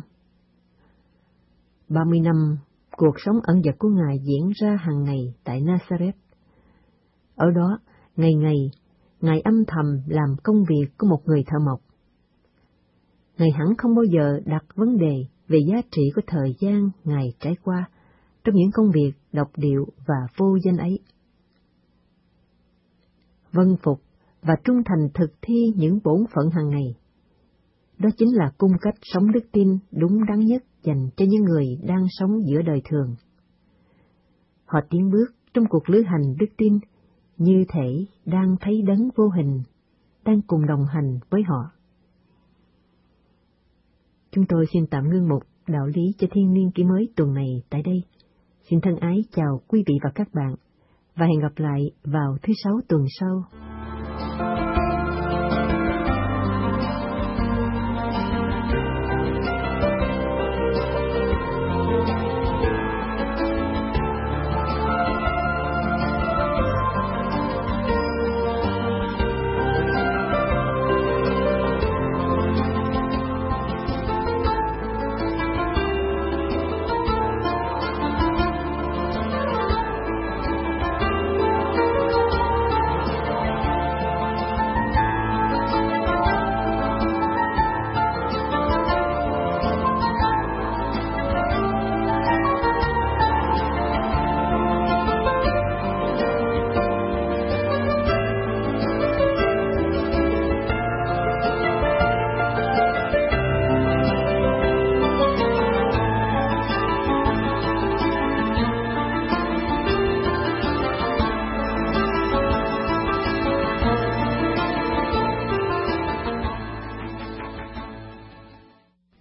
Ba mươi năm, cuộc sống ẩn dật của Ngài diễn ra hàng ngày tại Nazareth. Ở đó, ngày ngày, Ngài âm thầm làm công việc của một người thợ mộc. Ngài hẳn không bao giờ đặt vấn đề về giá trị của thời gian Ngài trải qua trong những công việc độc điệu và vô danh ấy. Vâng phục và trung thành thực thi những bổn phận hàng ngày, đó chính là cung cách sống đức tin đúng đắn nhất dành cho những người đang sống giữa đời thường. Họ tiến bước trong cuộc lữ hành đức tin như thể đang thấy đấng vô hình, đang cùng đồng hành với họ. Chúng tôi xin tạm ngưng mục đạo lý cho thiên niên kỷ mới tuần này tại đây. Xin thân ái chào quý vị và các bạn, và hẹn gặp lại vào thứ Sáu tuần sau.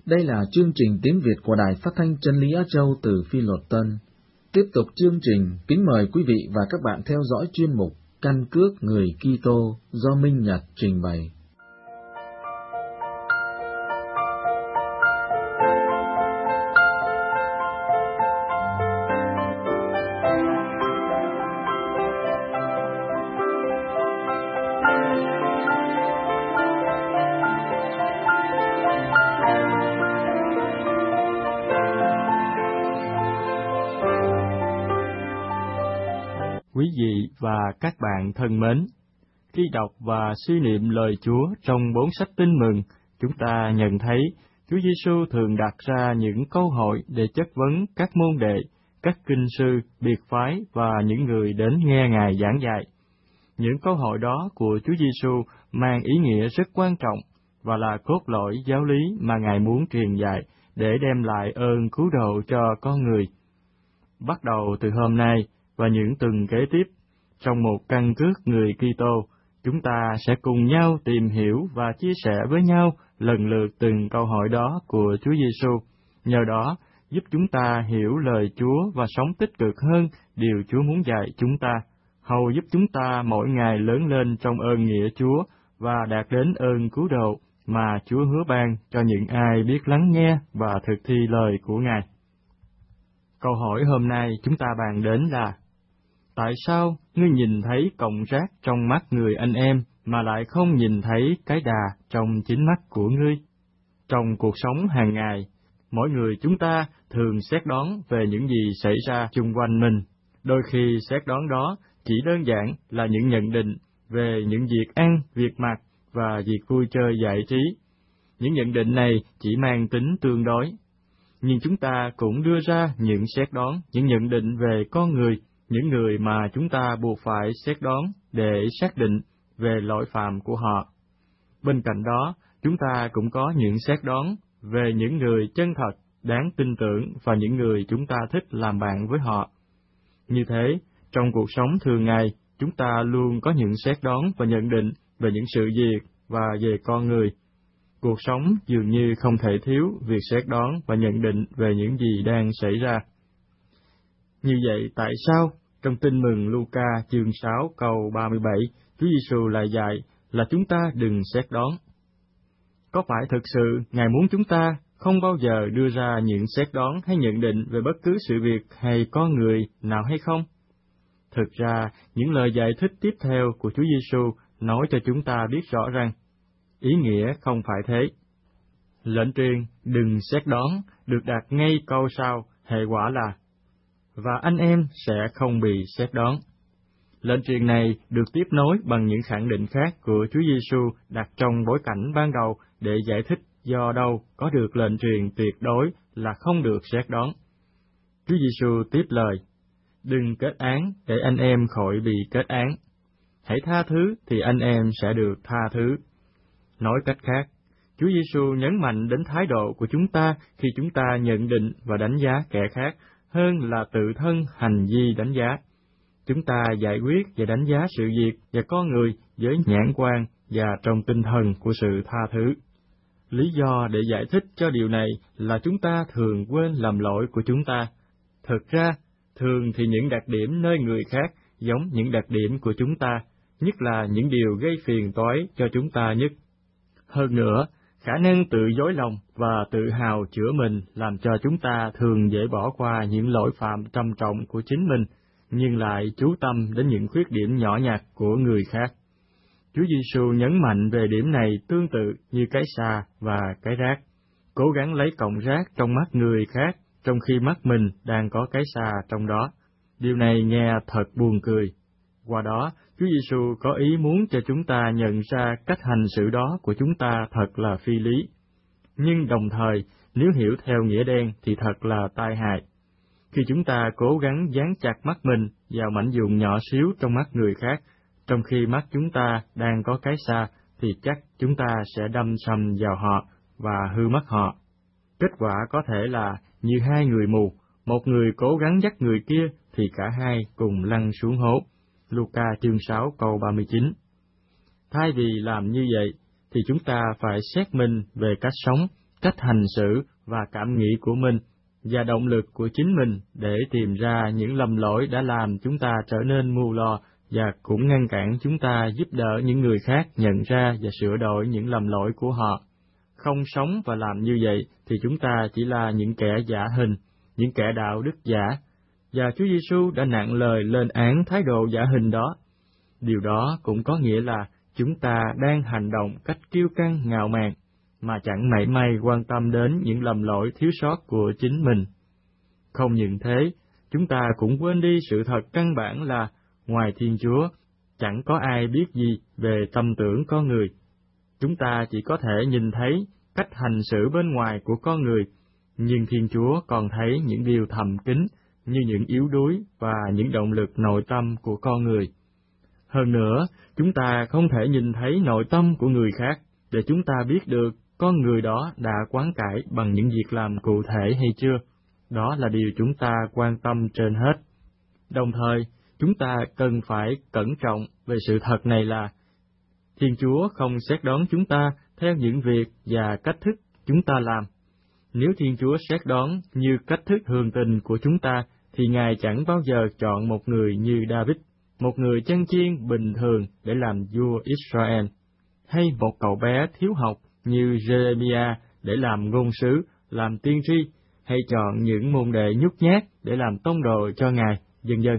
Đây là chương trình tiếng Việt của Đài Phát thanh Chân lý Á Châu từ Phi Luật Tân. Tiếp tục chương trình, kính mời quý vị và các bạn theo dõi chuyên mục Căn cước người Kitô do Minh Nhật trình bày. Quý vị và các bạn thân mến, khi đọc và suy niệm lời Chúa trong bốn sách Tin Mừng, chúng ta nhận thấy Chúa Giêsu thường đặt ra những câu hỏi để chất vấn các môn đệ, các kinh sư, biệt phái và những người đến nghe Ngài giảng dạy. Những câu hỏi đó của Chúa Giêsu mang ý nghĩa rất quan trọng và là cốt lõi giáo lý mà Ngài muốn truyền dạy để đem lại ơn cứu độ cho con người. Bắt đầu từ hôm nay và những tuần kế tiếp, trong một căn cước người Kitô, chúng ta sẽ cùng nhau tìm hiểu và chia sẻ với nhau lần lượt từng câu hỏi đó của Chúa Giêsu. Nhờ đó, giúp chúng ta hiểu lời Chúa và sống tích cực hơn điều Chúa muốn dạy chúng ta, hầu giúp chúng ta mỗi ngày lớn lên trong ơn nghĩa Chúa và đạt đến ơn cứu độ mà Chúa hứa ban cho những ai biết lắng nghe và thực thi lời của Ngài. Câu hỏi hôm nay chúng ta bàn đến là: tại sao ngươi nhìn thấy cọng rác trong mắt người anh em mà lại không nhìn thấy cái đà trong chính mắt của ngươi? Trong cuộc sống hàng ngày, mỗi người chúng ta thường xét đoán về những gì xảy ra chung quanh mình. Đôi khi xét đoán đó chỉ đơn giản là những nhận định về những việc ăn, việc mặc và việc vui chơi giải trí. Những nhận định này chỉ mang tính tương đối. Nhưng chúng ta cũng đưa ra những xét đoán, những nhận định về con người, những người mà chúng ta buộc phải xét đoán để xác định về lỗi phạm của họ. Bên cạnh đó, chúng ta cũng có những xét đoán về những người chân thật, đáng tin tưởng và những người chúng ta thích làm bạn với họ. Như thế, trong cuộc sống thường ngày, chúng ta luôn có những xét đoán và nhận định về những sự việc và về con người. Cuộc sống dường như không thể thiếu việc xét đoán và nhận định về những gì đang xảy ra. Như vậy, tại sao trong Tin Mừng Luca chương sáu câu ba mươi bảy, Chúa Giêsu lại dạy là chúng ta đừng xét đoán? Có phải thực sự Ngài muốn chúng ta không bao giờ đưa ra những xét đoán hay nhận định về bất cứ sự việc hay con người nào hay không? Thực ra, những lời giải thích tiếp theo của Chúa Giêsu nói cho chúng ta biết rõ rằng ý nghĩa không phải thế. Lệnh truyền đừng xét đoán được đặt ngay câu sau, hệ quả là: và anh em sẽ không bị xét đoán. Lệnh truyền này được tiếp nối bằng những khẳng định khác của Chúa Giêsu đặt trong bối cảnh ban đầu để giải thích do đâu có được lệnh truyền tuyệt đối là không được xét đoán. Chúa Giêsu tiếp lời: đừng kết án để anh em khỏi bị kết án. Hãy tha thứ thì anh em sẽ được tha thứ. Nói cách khác, Chúa Giêsu nhấn mạnh đến thái độ của chúng ta khi chúng ta nhận định và đánh giá kẻ khác hơn là tự thân hành vi đánh giá. Chúng ta giải quyết và đánh giá sự việc và con người với nhãn quan và trong tinh thần của sự tha thứ. Lý do để giải thích cho điều này là chúng ta thường quên lầm lỗi của chúng ta. Thực ra, thường thì những đặc điểm nơi người khác giống những đặc điểm của chúng ta, nhất là những điều gây phiền toái cho chúng ta nhất. Hơn nữa, khả năng tự dối lòng và tự hào chữa mình làm cho chúng ta thường dễ bỏ qua những lỗi phạm trầm trọng của chính mình, nhưng lại chú tâm đến những khuyết điểm nhỏ nhặt của người khác. Chúa Giêsu nhấn mạnh về điểm này tương tự như cái xà và cái rác, cố gắng lấy cọng rác trong mắt người khác, trong khi mắt mình đang có cái xà trong đó. Điều này nghe thật buồn cười. Qua đó, Chúa Giêsu có ý muốn cho chúng ta nhận ra cách hành xử đó của chúng ta thật là phi lý. Nhưng đồng thời, nếu hiểu theo nghĩa đen thì thật là tai hại. Khi chúng ta cố gắng dán chặt mắt mình vào mảnh vụn nhỏ xíu trong mắt người khác, trong khi mắt chúng ta đang có cái xa, thì chắc chúng ta sẽ đâm sầm vào họ và hư mắt họ. Kết quả có thể là như hai người mù, một người cố gắng dắt người kia thì cả hai cùng lăn xuống hố. Luca chương sáu câu ba mươi chín. Thay vì làm như vậy, thì chúng ta phải xét mình về cách sống, cách hành xử và cảm nghĩ của mình và động lực của chính mình để tìm ra những lầm lỗi đã làm chúng ta trở nên mù lòa và cũng ngăn cản chúng ta giúp đỡ những người khác nhận ra và sửa đổi những lầm lỗi của họ. Không sống và làm như vậy thì chúng ta chỉ là những kẻ giả hình, những kẻ đạo đức giả, và Chúa Giêsu đã nặng lời lên án thái độ giả hình đó. Điều đó cũng có nghĩa là chúng ta đang hành động cách kiêu căng ngạo mạn, mà chẳng mảy may quan tâm đến những lầm lỗi thiếu sót của chính mình. Không những thế, chúng ta cũng quên đi sự thật căn bản là, ngoài Thiên Chúa, chẳng có ai biết gì về tâm tưởng con người. Chúng ta chỉ có thể nhìn thấy cách hành xử bên ngoài của con người, nhưng Thiên Chúa còn thấy những điều thầm kín như những yếu đuối và những động lực nội tâm của con người. Hơn nữa, chúng ta không thể nhìn thấy nội tâm của người khác để chúng ta biết được con người đó đã quán cải bằng những việc làm cụ thể hay chưa. Đó là điều chúng ta quan tâm trên hết. Đồng thời, chúng ta cần phải cẩn trọng về sự thật này là Thiên Chúa không xét đoán chúng ta theo những việc và cách thức chúng ta làm. Nếu Thiên Chúa xét đoán như cách thức thường tình của chúng ta, thì Ngài chẳng bao giờ chọn một người như David, một người chân chiên bình thường để làm vua Israel, hay một cậu bé thiếu học như Jeremiah để làm ngôn sứ, làm tiên tri, hay chọn những môn đệ nhút nhát để làm tông đồ cho Ngài, vân vân.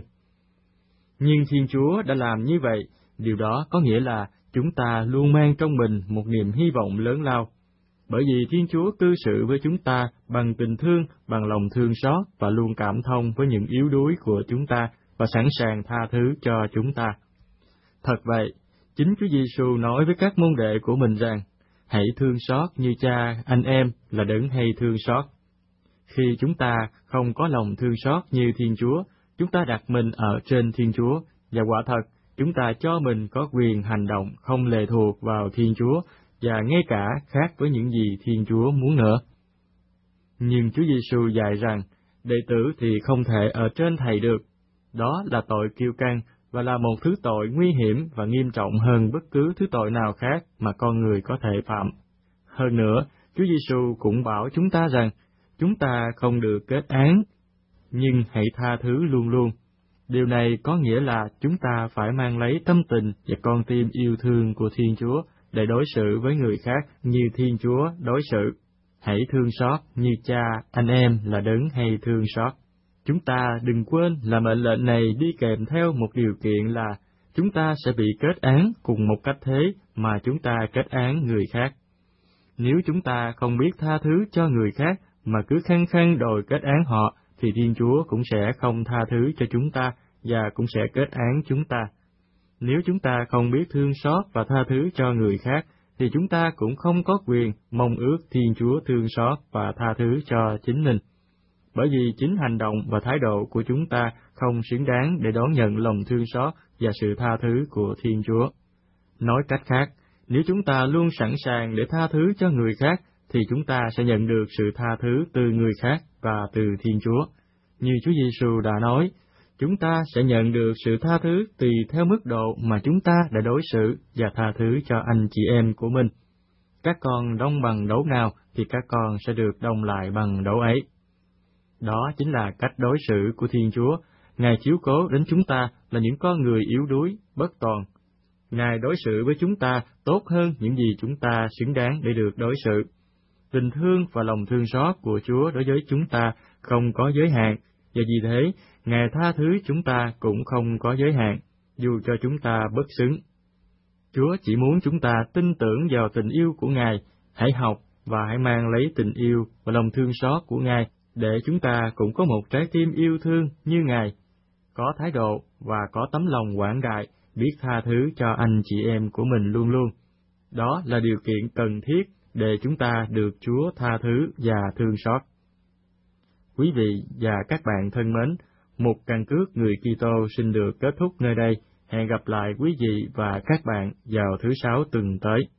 Nhưng Thiên Chúa đã làm như vậy, điều đó có nghĩa là chúng ta luôn mang trong mình một niềm hy vọng lớn lao. Bởi vì Thiên Chúa cư xử với chúng ta bằng tình thương, bằng lòng thương xót và luôn cảm thông với những yếu đuối của chúng ta và sẵn sàng tha thứ cho chúng ta. Thật vậy, chính Chúa Giêsu nói với các môn đệ của mình rằng, hãy thương xót như cha anh em là đấng hay thương xót. Khi chúng ta không có lòng thương xót như Thiên Chúa, chúng ta đặt mình ở trên Thiên Chúa, và quả thật, chúng ta cho mình có quyền hành động không lệ thuộc vào Thiên Chúa, và ngay cả khác với những gì Thiên Chúa muốn nữa. Nhưng Chúa Giêsu dạy rằng, đệ tử thì không thể ở trên Thầy được. Đó là tội kiêu căng, và là một thứ tội nguy hiểm và nghiêm trọng hơn bất cứ thứ tội nào khác mà con người có thể phạm. Hơn nữa, Chúa Giêsu cũng bảo chúng ta rằng, chúng ta không được kết án, nhưng hãy tha thứ luôn luôn. Điều này có nghĩa là chúng ta phải mang lấy tâm tình và con tim yêu thương của Thiên Chúa để đối xử với người khác như Thiên Chúa đối xử. Hãy thương xót như cha anh em là đấng hay thương xót. Chúng ta đừng quên là mệnh lệnh này đi kèm theo một điều kiện là chúng ta sẽ bị kết án cùng một cách thế mà chúng ta kết án người khác. Nếu chúng ta không biết tha thứ cho người khác mà cứ khăng khăng đòi kết án họ, thì Thiên Chúa cũng sẽ không tha thứ cho chúng ta và cũng sẽ kết án chúng ta. Nếu chúng ta không biết thương xót và tha thứ cho người khác, thì chúng ta cũng không có quyền mong ước Thiên Chúa thương xót và tha thứ cho chính mình. Bởi vì chính hành động và thái độ của chúng ta không xứng đáng để đón nhận lòng thương xót và sự tha thứ của Thiên Chúa. Nói cách khác, nếu chúng ta luôn sẵn sàng để tha thứ cho người khác, thì chúng ta sẽ nhận được sự tha thứ từ người khác và từ Thiên Chúa. Như Chúa Giêsu đã nói, chúng ta sẽ nhận được sự tha thứ tùy theo mức độ mà chúng ta đã đối xử và tha thứ cho anh chị em của mình. Các con đông bằng đấu nào thì các con sẽ được đông lại bằng đấu ấy. Đó chính là cách đối xử của Thiên Chúa. Ngài chiếu cố đến chúng ta là những con người yếu đuối, bất toàn. Ngài đối xử với chúng ta tốt hơn những gì chúng ta xứng đáng để được đối xử. Tình thương và lòng thương xót của Chúa đối với chúng ta không có giới hạn, và vì thế, Ngài tha thứ chúng ta cũng không có giới hạn, dù cho chúng ta bất xứng. Chúa chỉ muốn chúng ta tin tưởng vào tình yêu của Ngài, hãy học và hãy mang lấy tình yêu và lòng thương xót của Ngài, để chúng ta cũng có một trái tim yêu thương như Ngài, có thái độ và có tấm lòng quảng đại, biết tha thứ cho anh chị em của mình luôn luôn. Đó là điều kiện cần thiết để chúng ta được Chúa tha thứ và thương xót. Quý vị và các bạn thân mến, một căn cước người Kitô xin được kết thúc nơi đây. Hẹn gặp lại quý vị và các bạn vào thứ Sáu tuần tới.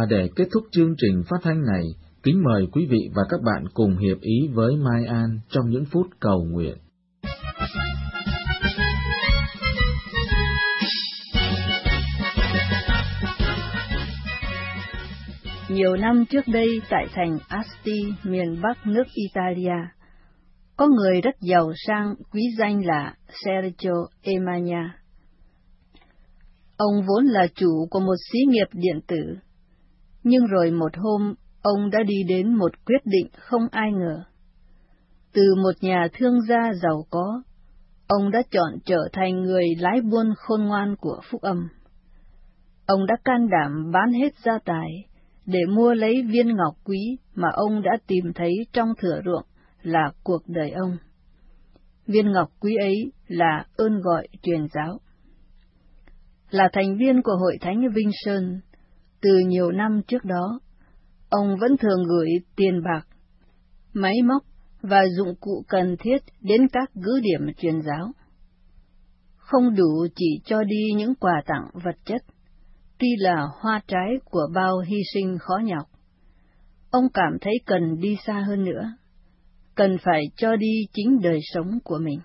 Và để kết thúc chương trình phát thanh này, kính mời quý vị và các bạn cùng hiệp ý với Mai An trong những phút cầu nguyện. Nhiều năm trước đây tại thành Asti, miền Bắc nước Italia, có người rất giàu sang quý danh là Sergio Emagna. Ông vốn là chủ của một xí nghiệp điện tử, nhưng rồi một hôm ông đã đi đến một quyết định không ai ngờ. Từ một nhà thương gia giàu có, ông đã chọn trở thành người lái buôn khôn ngoan của phúc âm. Ông đã can đảm bán hết gia tài để mua lấy viên ngọc quý mà ông đã tìm thấy trong thửa ruộng là cuộc đời ông. Viên ngọc quý ấy là ơn gọi truyền giáo. Là thành viên của Hội Thánh Vinh Sơn, từ nhiều năm trước đó, ông vẫn thường gửi tiền bạc, máy móc và dụng cụ cần thiết đến các cứ điểm truyền giáo. Không đủ chỉ cho đi những quà tặng vật chất, tuy là hoa trái của bao hy sinh khó nhọc. Ông cảm thấy cần đi xa hơn nữa, cần phải cho đi chính đời sống của mình.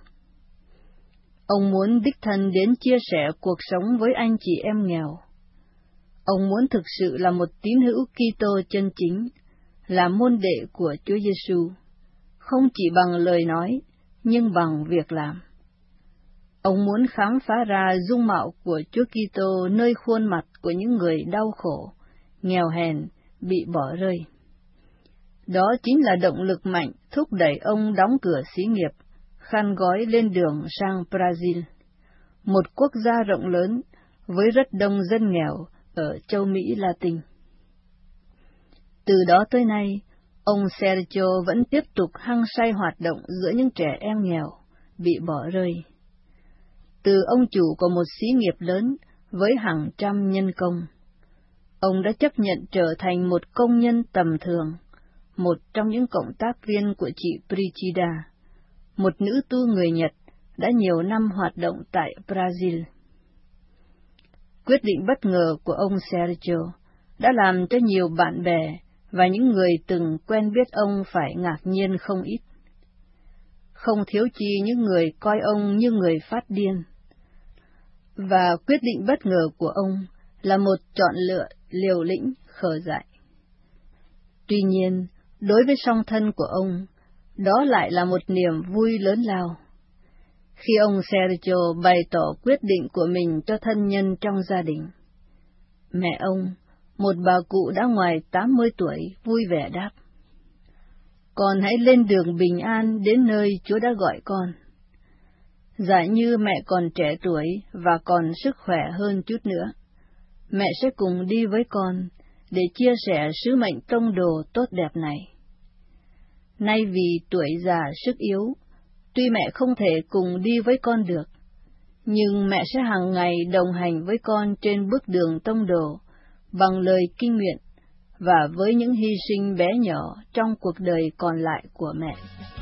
Ông muốn đích thân đến chia sẻ cuộc sống với anh chị em nghèo. Ông muốn thực sự là một tín hữu Kitô chân chính, là môn đệ của Chúa Giêsu, không chỉ bằng lời nói, nhưng bằng việc làm. Ông muốn khám phá ra dung mạo của Chúa Kitô nơi khuôn mặt của những người đau khổ, nghèo hèn, bị bỏ rơi. Đó chính là động lực mạnh thúc đẩy ông đóng cửa xí nghiệp, khăn gói lên đường sang Brazil, một quốc gia rộng lớn với rất đông dân nghèo ở châu Mỹ Latin. Từ đó tới nay, ông Sergio vẫn tiếp tục hăng say hoạt động giữa những trẻ em nghèo, bị bỏ rơi. Từ ông chủ của một xí nghiệp lớn với hàng trăm nhân công, ông đã chấp nhận trở thành một công nhân tầm thường, một trong những cộng tác viên của chị Brigida, một nữ tu người Nhật đã nhiều năm hoạt động tại Brazil. Quyết định bất ngờ của ông Sergio đã làm cho nhiều bạn bè và những người từng quen biết ông phải ngạc nhiên không ít. Không thiếu chi những người coi ông như người phát điên. Và quyết định bất ngờ của ông là một chọn lựa liều lĩnh khờ dại. Tuy nhiên, đối với song thân của ông, đó lại là một niềm vui lớn lao. Khi ông Sergio bày tỏ quyết định của mình cho thân nhân trong gia đình, mẹ ông, một bà cụ đã ngoài tám mươi tuổi, vui vẻ đáp: "Con hãy lên đường bình an đến nơi Chúa đã gọi con. Giả như mẹ còn trẻ tuổi và còn sức khỏe hơn chút nữa, mẹ sẽ cùng đi với con để chia sẻ sứ mệnh tông đồ tốt đẹp này. Nay vì tuổi già sức yếu, tuy mẹ không thể cùng đi với con được, nhưng mẹ sẽ hàng ngày đồng hành với con trên bước đường tông đồ bằng lời kinh nguyện và với những hy sinh bé nhỏ trong cuộc đời còn lại của mẹ."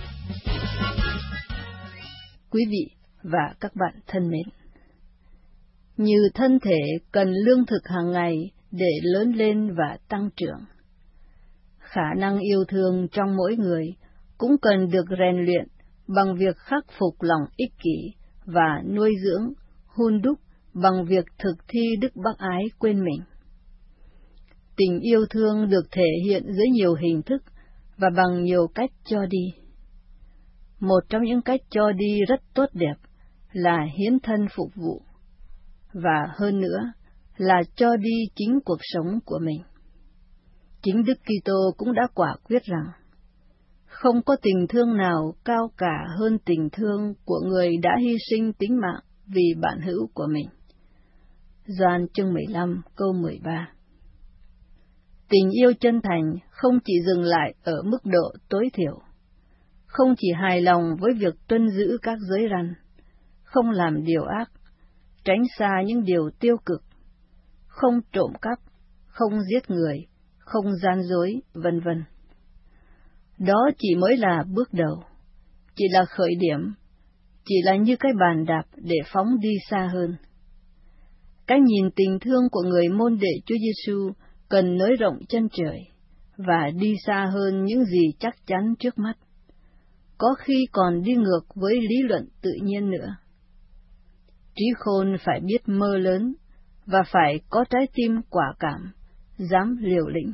Quý vị và các bạn thân mến, như thân thể cần lương thực hàng ngày để lớn lên và tăng trưởng, khả năng yêu thương trong mỗi người cũng cần được rèn luyện bằng việc khắc phục lòng ích kỷ và nuôi dưỡng, hun đúc bằng việc thực thi đức bác ái quên mình. Tình yêu thương được thể hiện dưới nhiều hình thức và bằng nhiều cách cho đi. Một trong những cách cho đi rất tốt đẹp là hiến thân phục vụ, và hơn nữa là cho đi chính cuộc sống của mình. Chính Đức Kitô cũng đã quả quyết rằng, không có tình thương nào cao cả hơn tình thương của người đã hy sinh tính mạng vì bạn hữu của mình. Gioan chương mười lăm câu mười ba. Tình yêu chân thành không chỉ dừng lại ở mức độ tối thiểu, không chỉ hài lòng với việc tuân giữ các giới răn, không làm điều ác, tránh xa những điều tiêu cực, không trộm cắp, không giết người, không gian dối, vân vân. Đó chỉ mới là bước đầu, chỉ là khởi điểm, chỉ là như cái bàn đạp để phóng đi xa hơn. Cái nhìn tình thương của người môn đệ Chúa Giêsu cần nới rộng chân trời và đi xa hơn những gì chắc chắn trước mắt, có khi còn đi ngược với lý luận tự nhiên nữa. Trí khôn phải biết mơ lớn và phải có trái tim quả cảm, dám liều lĩnh.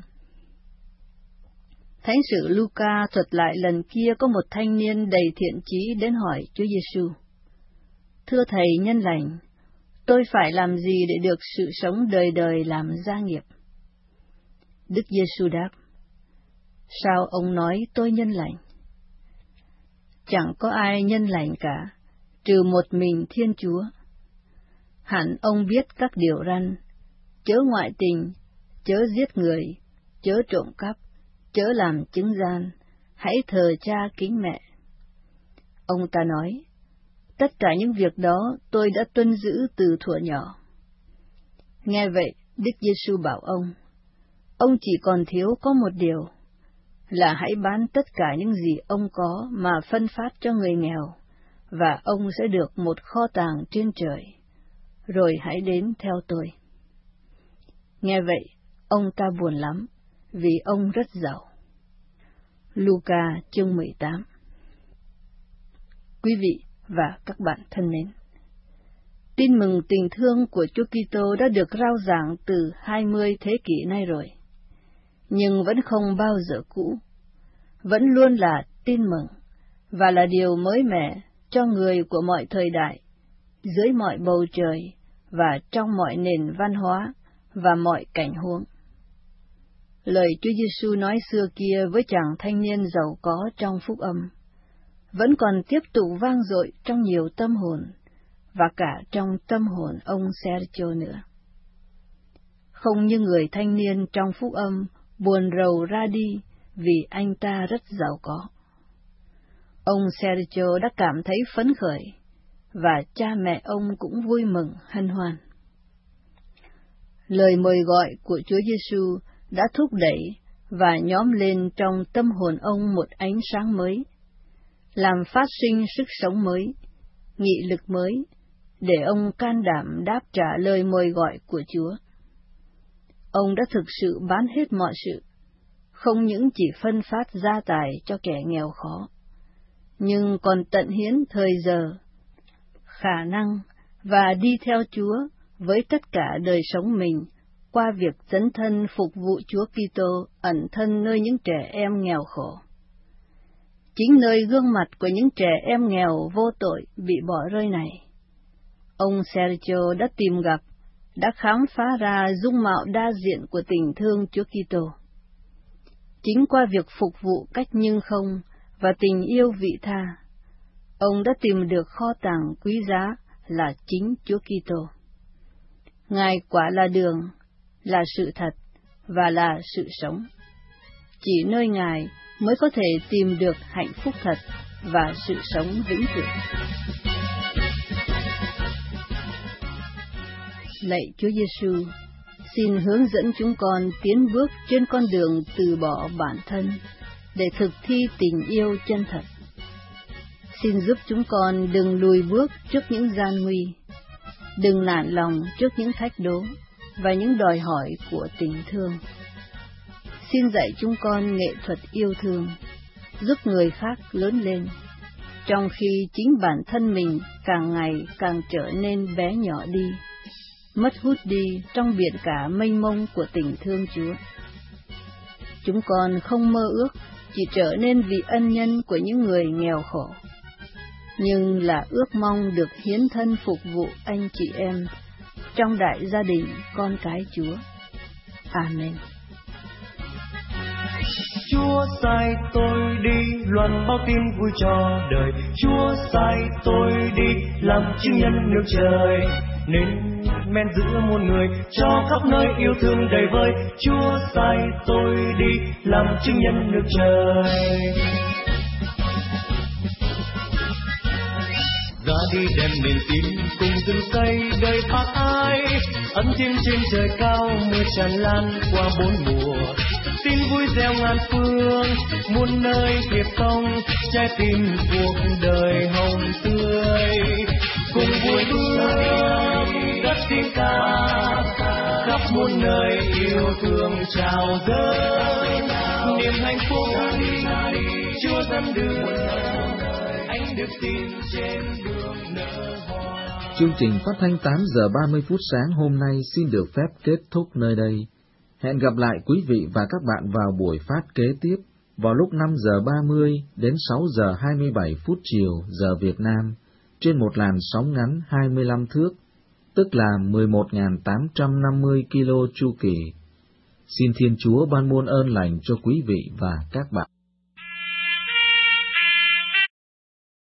Thánh sử Luca thuật lại lần kia có một thanh niên đầy thiện chí đến hỏi Chúa Giêsu: "Thưa Thầy nhân lành, tôi phải làm gì để được sự sống đời đời làm gia nghiệp?" Đức Giêsu đáp: "Sao ông nói tôi nhân lành? Chẳng có ai nhân lành cả, trừ một mình Thiên Chúa. Hẳn ông biết các điều răn: chớ ngoại tình, chớ giết người, chớ trộm cắp, chớ làm chứng gian, hãy thờ cha kính mẹ." Ông ta nói: "Tất cả những việc đó tôi đã tuân giữ từ thuở nhỏ." Nghe vậy, Đức Giêsu bảo ông: "Ông chỉ còn thiếu có một điều, là hãy bán tất cả những gì ông có mà phân phát cho người nghèo, và ông sẽ được một kho tàng trên trời. Rồi hãy đến theo tôi." Nghe vậy, ông ta buồn lắm, vì ông rất giàu. Luca chương mười tám. Quý vị và các bạn thân mến, tin mừng tình thương của Chúa Kitô đã được rao giảng từ hai mươi thế kỷ nay rồi, nhưng vẫn không bao giờ cũ, vẫn luôn là tin mừng, và là điều mới mẻ cho người của mọi thời đại, dưới mọi bầu trời và trong mọi nền văn hóa và mọi cảnh huống. Lời Chúa Giêsu nói xưa kia với chàng thanh niên giàu có trong phúc âm vẫn còn tiếp tục vang dội trong nhiều tâm hồn, và cả trong tâm hồn ông Sergio nữa. Không như người thanh niên trong phúc âm buồn rầu ra đi vì anh ta rất giàu có. Ông Sergio đã cảm thấy phấn khởi, và cha mẹ ông cũng vui mừng hân hoan. Lời mời gọi của Chúa Giêsu đã thúc đẩy và nhóm lên trong tâm hồn ông một ánh sáng mới, làm phát sinh sức sống mới, nghị lực mới, để ông can đảm đáp trả lời mời gọi của Chúa. Ông đã thực sự bán hết mọi sự, không những chỉ phân phát gia tài cho kẻ nghèo khó, nhưng còn tận hiến thời giờ, khả năng và đi theo Chúa với tất cả đời sống mình qua việc dấn thân phục vụ Chúa Kitô ẩn thân nơi những trẻ em nghèo khổ. Chính nơi gương mặt của những trẻ em nghèo vô tội bị bỏ rơi này, ông Sergio đã tìm gặp, đã khám phá ra dung mạo đa diện của tình thương Chúa Kitô. Chính qua việc phục vụ cách nhưng không và tình yêu vị tha, ông đã tìm được kho tàng quý giá là chính Chúa Kitô. Ngài quả là đường, là sự thật và là sự sống. Chỉ nơi Ngài mới có thể tìm được hạnh phúc thật và sự sống vĩnh cửu. Lạy Chúa Giêsu, xin hướng dẫn chúng con tiến bước trên con đường từ bỏ bản thân để thực thi tình yêu chân thật. Xin giúp chúng con đừng lùi bước trước những gian nguy, đừng nản lòng trước những thách đố và những đòi hỏi của tình thương. Xin dạy chúng con nghệ thuật yêu thương, giúp người khác lớn lên, trong khi chính bản thân mình càng ngày càng trở nên bé nhỏ đi, mất hút đi trong biển cả mênh mông của tình thương Chúa. Chúng con không mơ ước chỉ trở nên vị ân nhân của những người nghèo khổ, nhưng là ước mong được hiến thân phục vụ anh chị em trong đại gia đình con cái Chúa. Amen. Chúa sai tôi đi loan báo tin vui cho đời, Chúa sai tôi đi làm chứng nhân nước trời, nên men giữa muôn người cho khắp nơi yêu thương đầy vơi. Chúa sai tôi đi làm chứng nhân nước trời. Ra đi đem niềm tin cùng rừng cây đời bác ái, ân thiên trên trời cao mưa tràn lan qua bốn mùa. Tin vui reo ngàn phương muôn nơi hiệp công, trái tim cuộc đời hồng tươi cùng vui bước đất tiếng ca. khắp muôn nơi yêu thương trào dâng, niềm hạnh phúc Chúa dẫn đường, anh được tin trên đường nở hoa. Chương trình phát thanh tám giờ ba mươi phút sáng hôm nay xin được phép kết thúc nơi đây. Hẹn gặp lại quý vị và các bạn vào buổi phát kế tiếp vào lúc năm giờ ba mươi đến sáu giờ hai mươi bảy phút chiều giờ Việt Nam trên một làn sóng ngắn hai mươi lăm thước, tức là mười một nghìn tám trăm năm mươi ki lô chu kỳ. Xin Thiên Chúa ban muôn ơn lành cho quý vị và các bạn.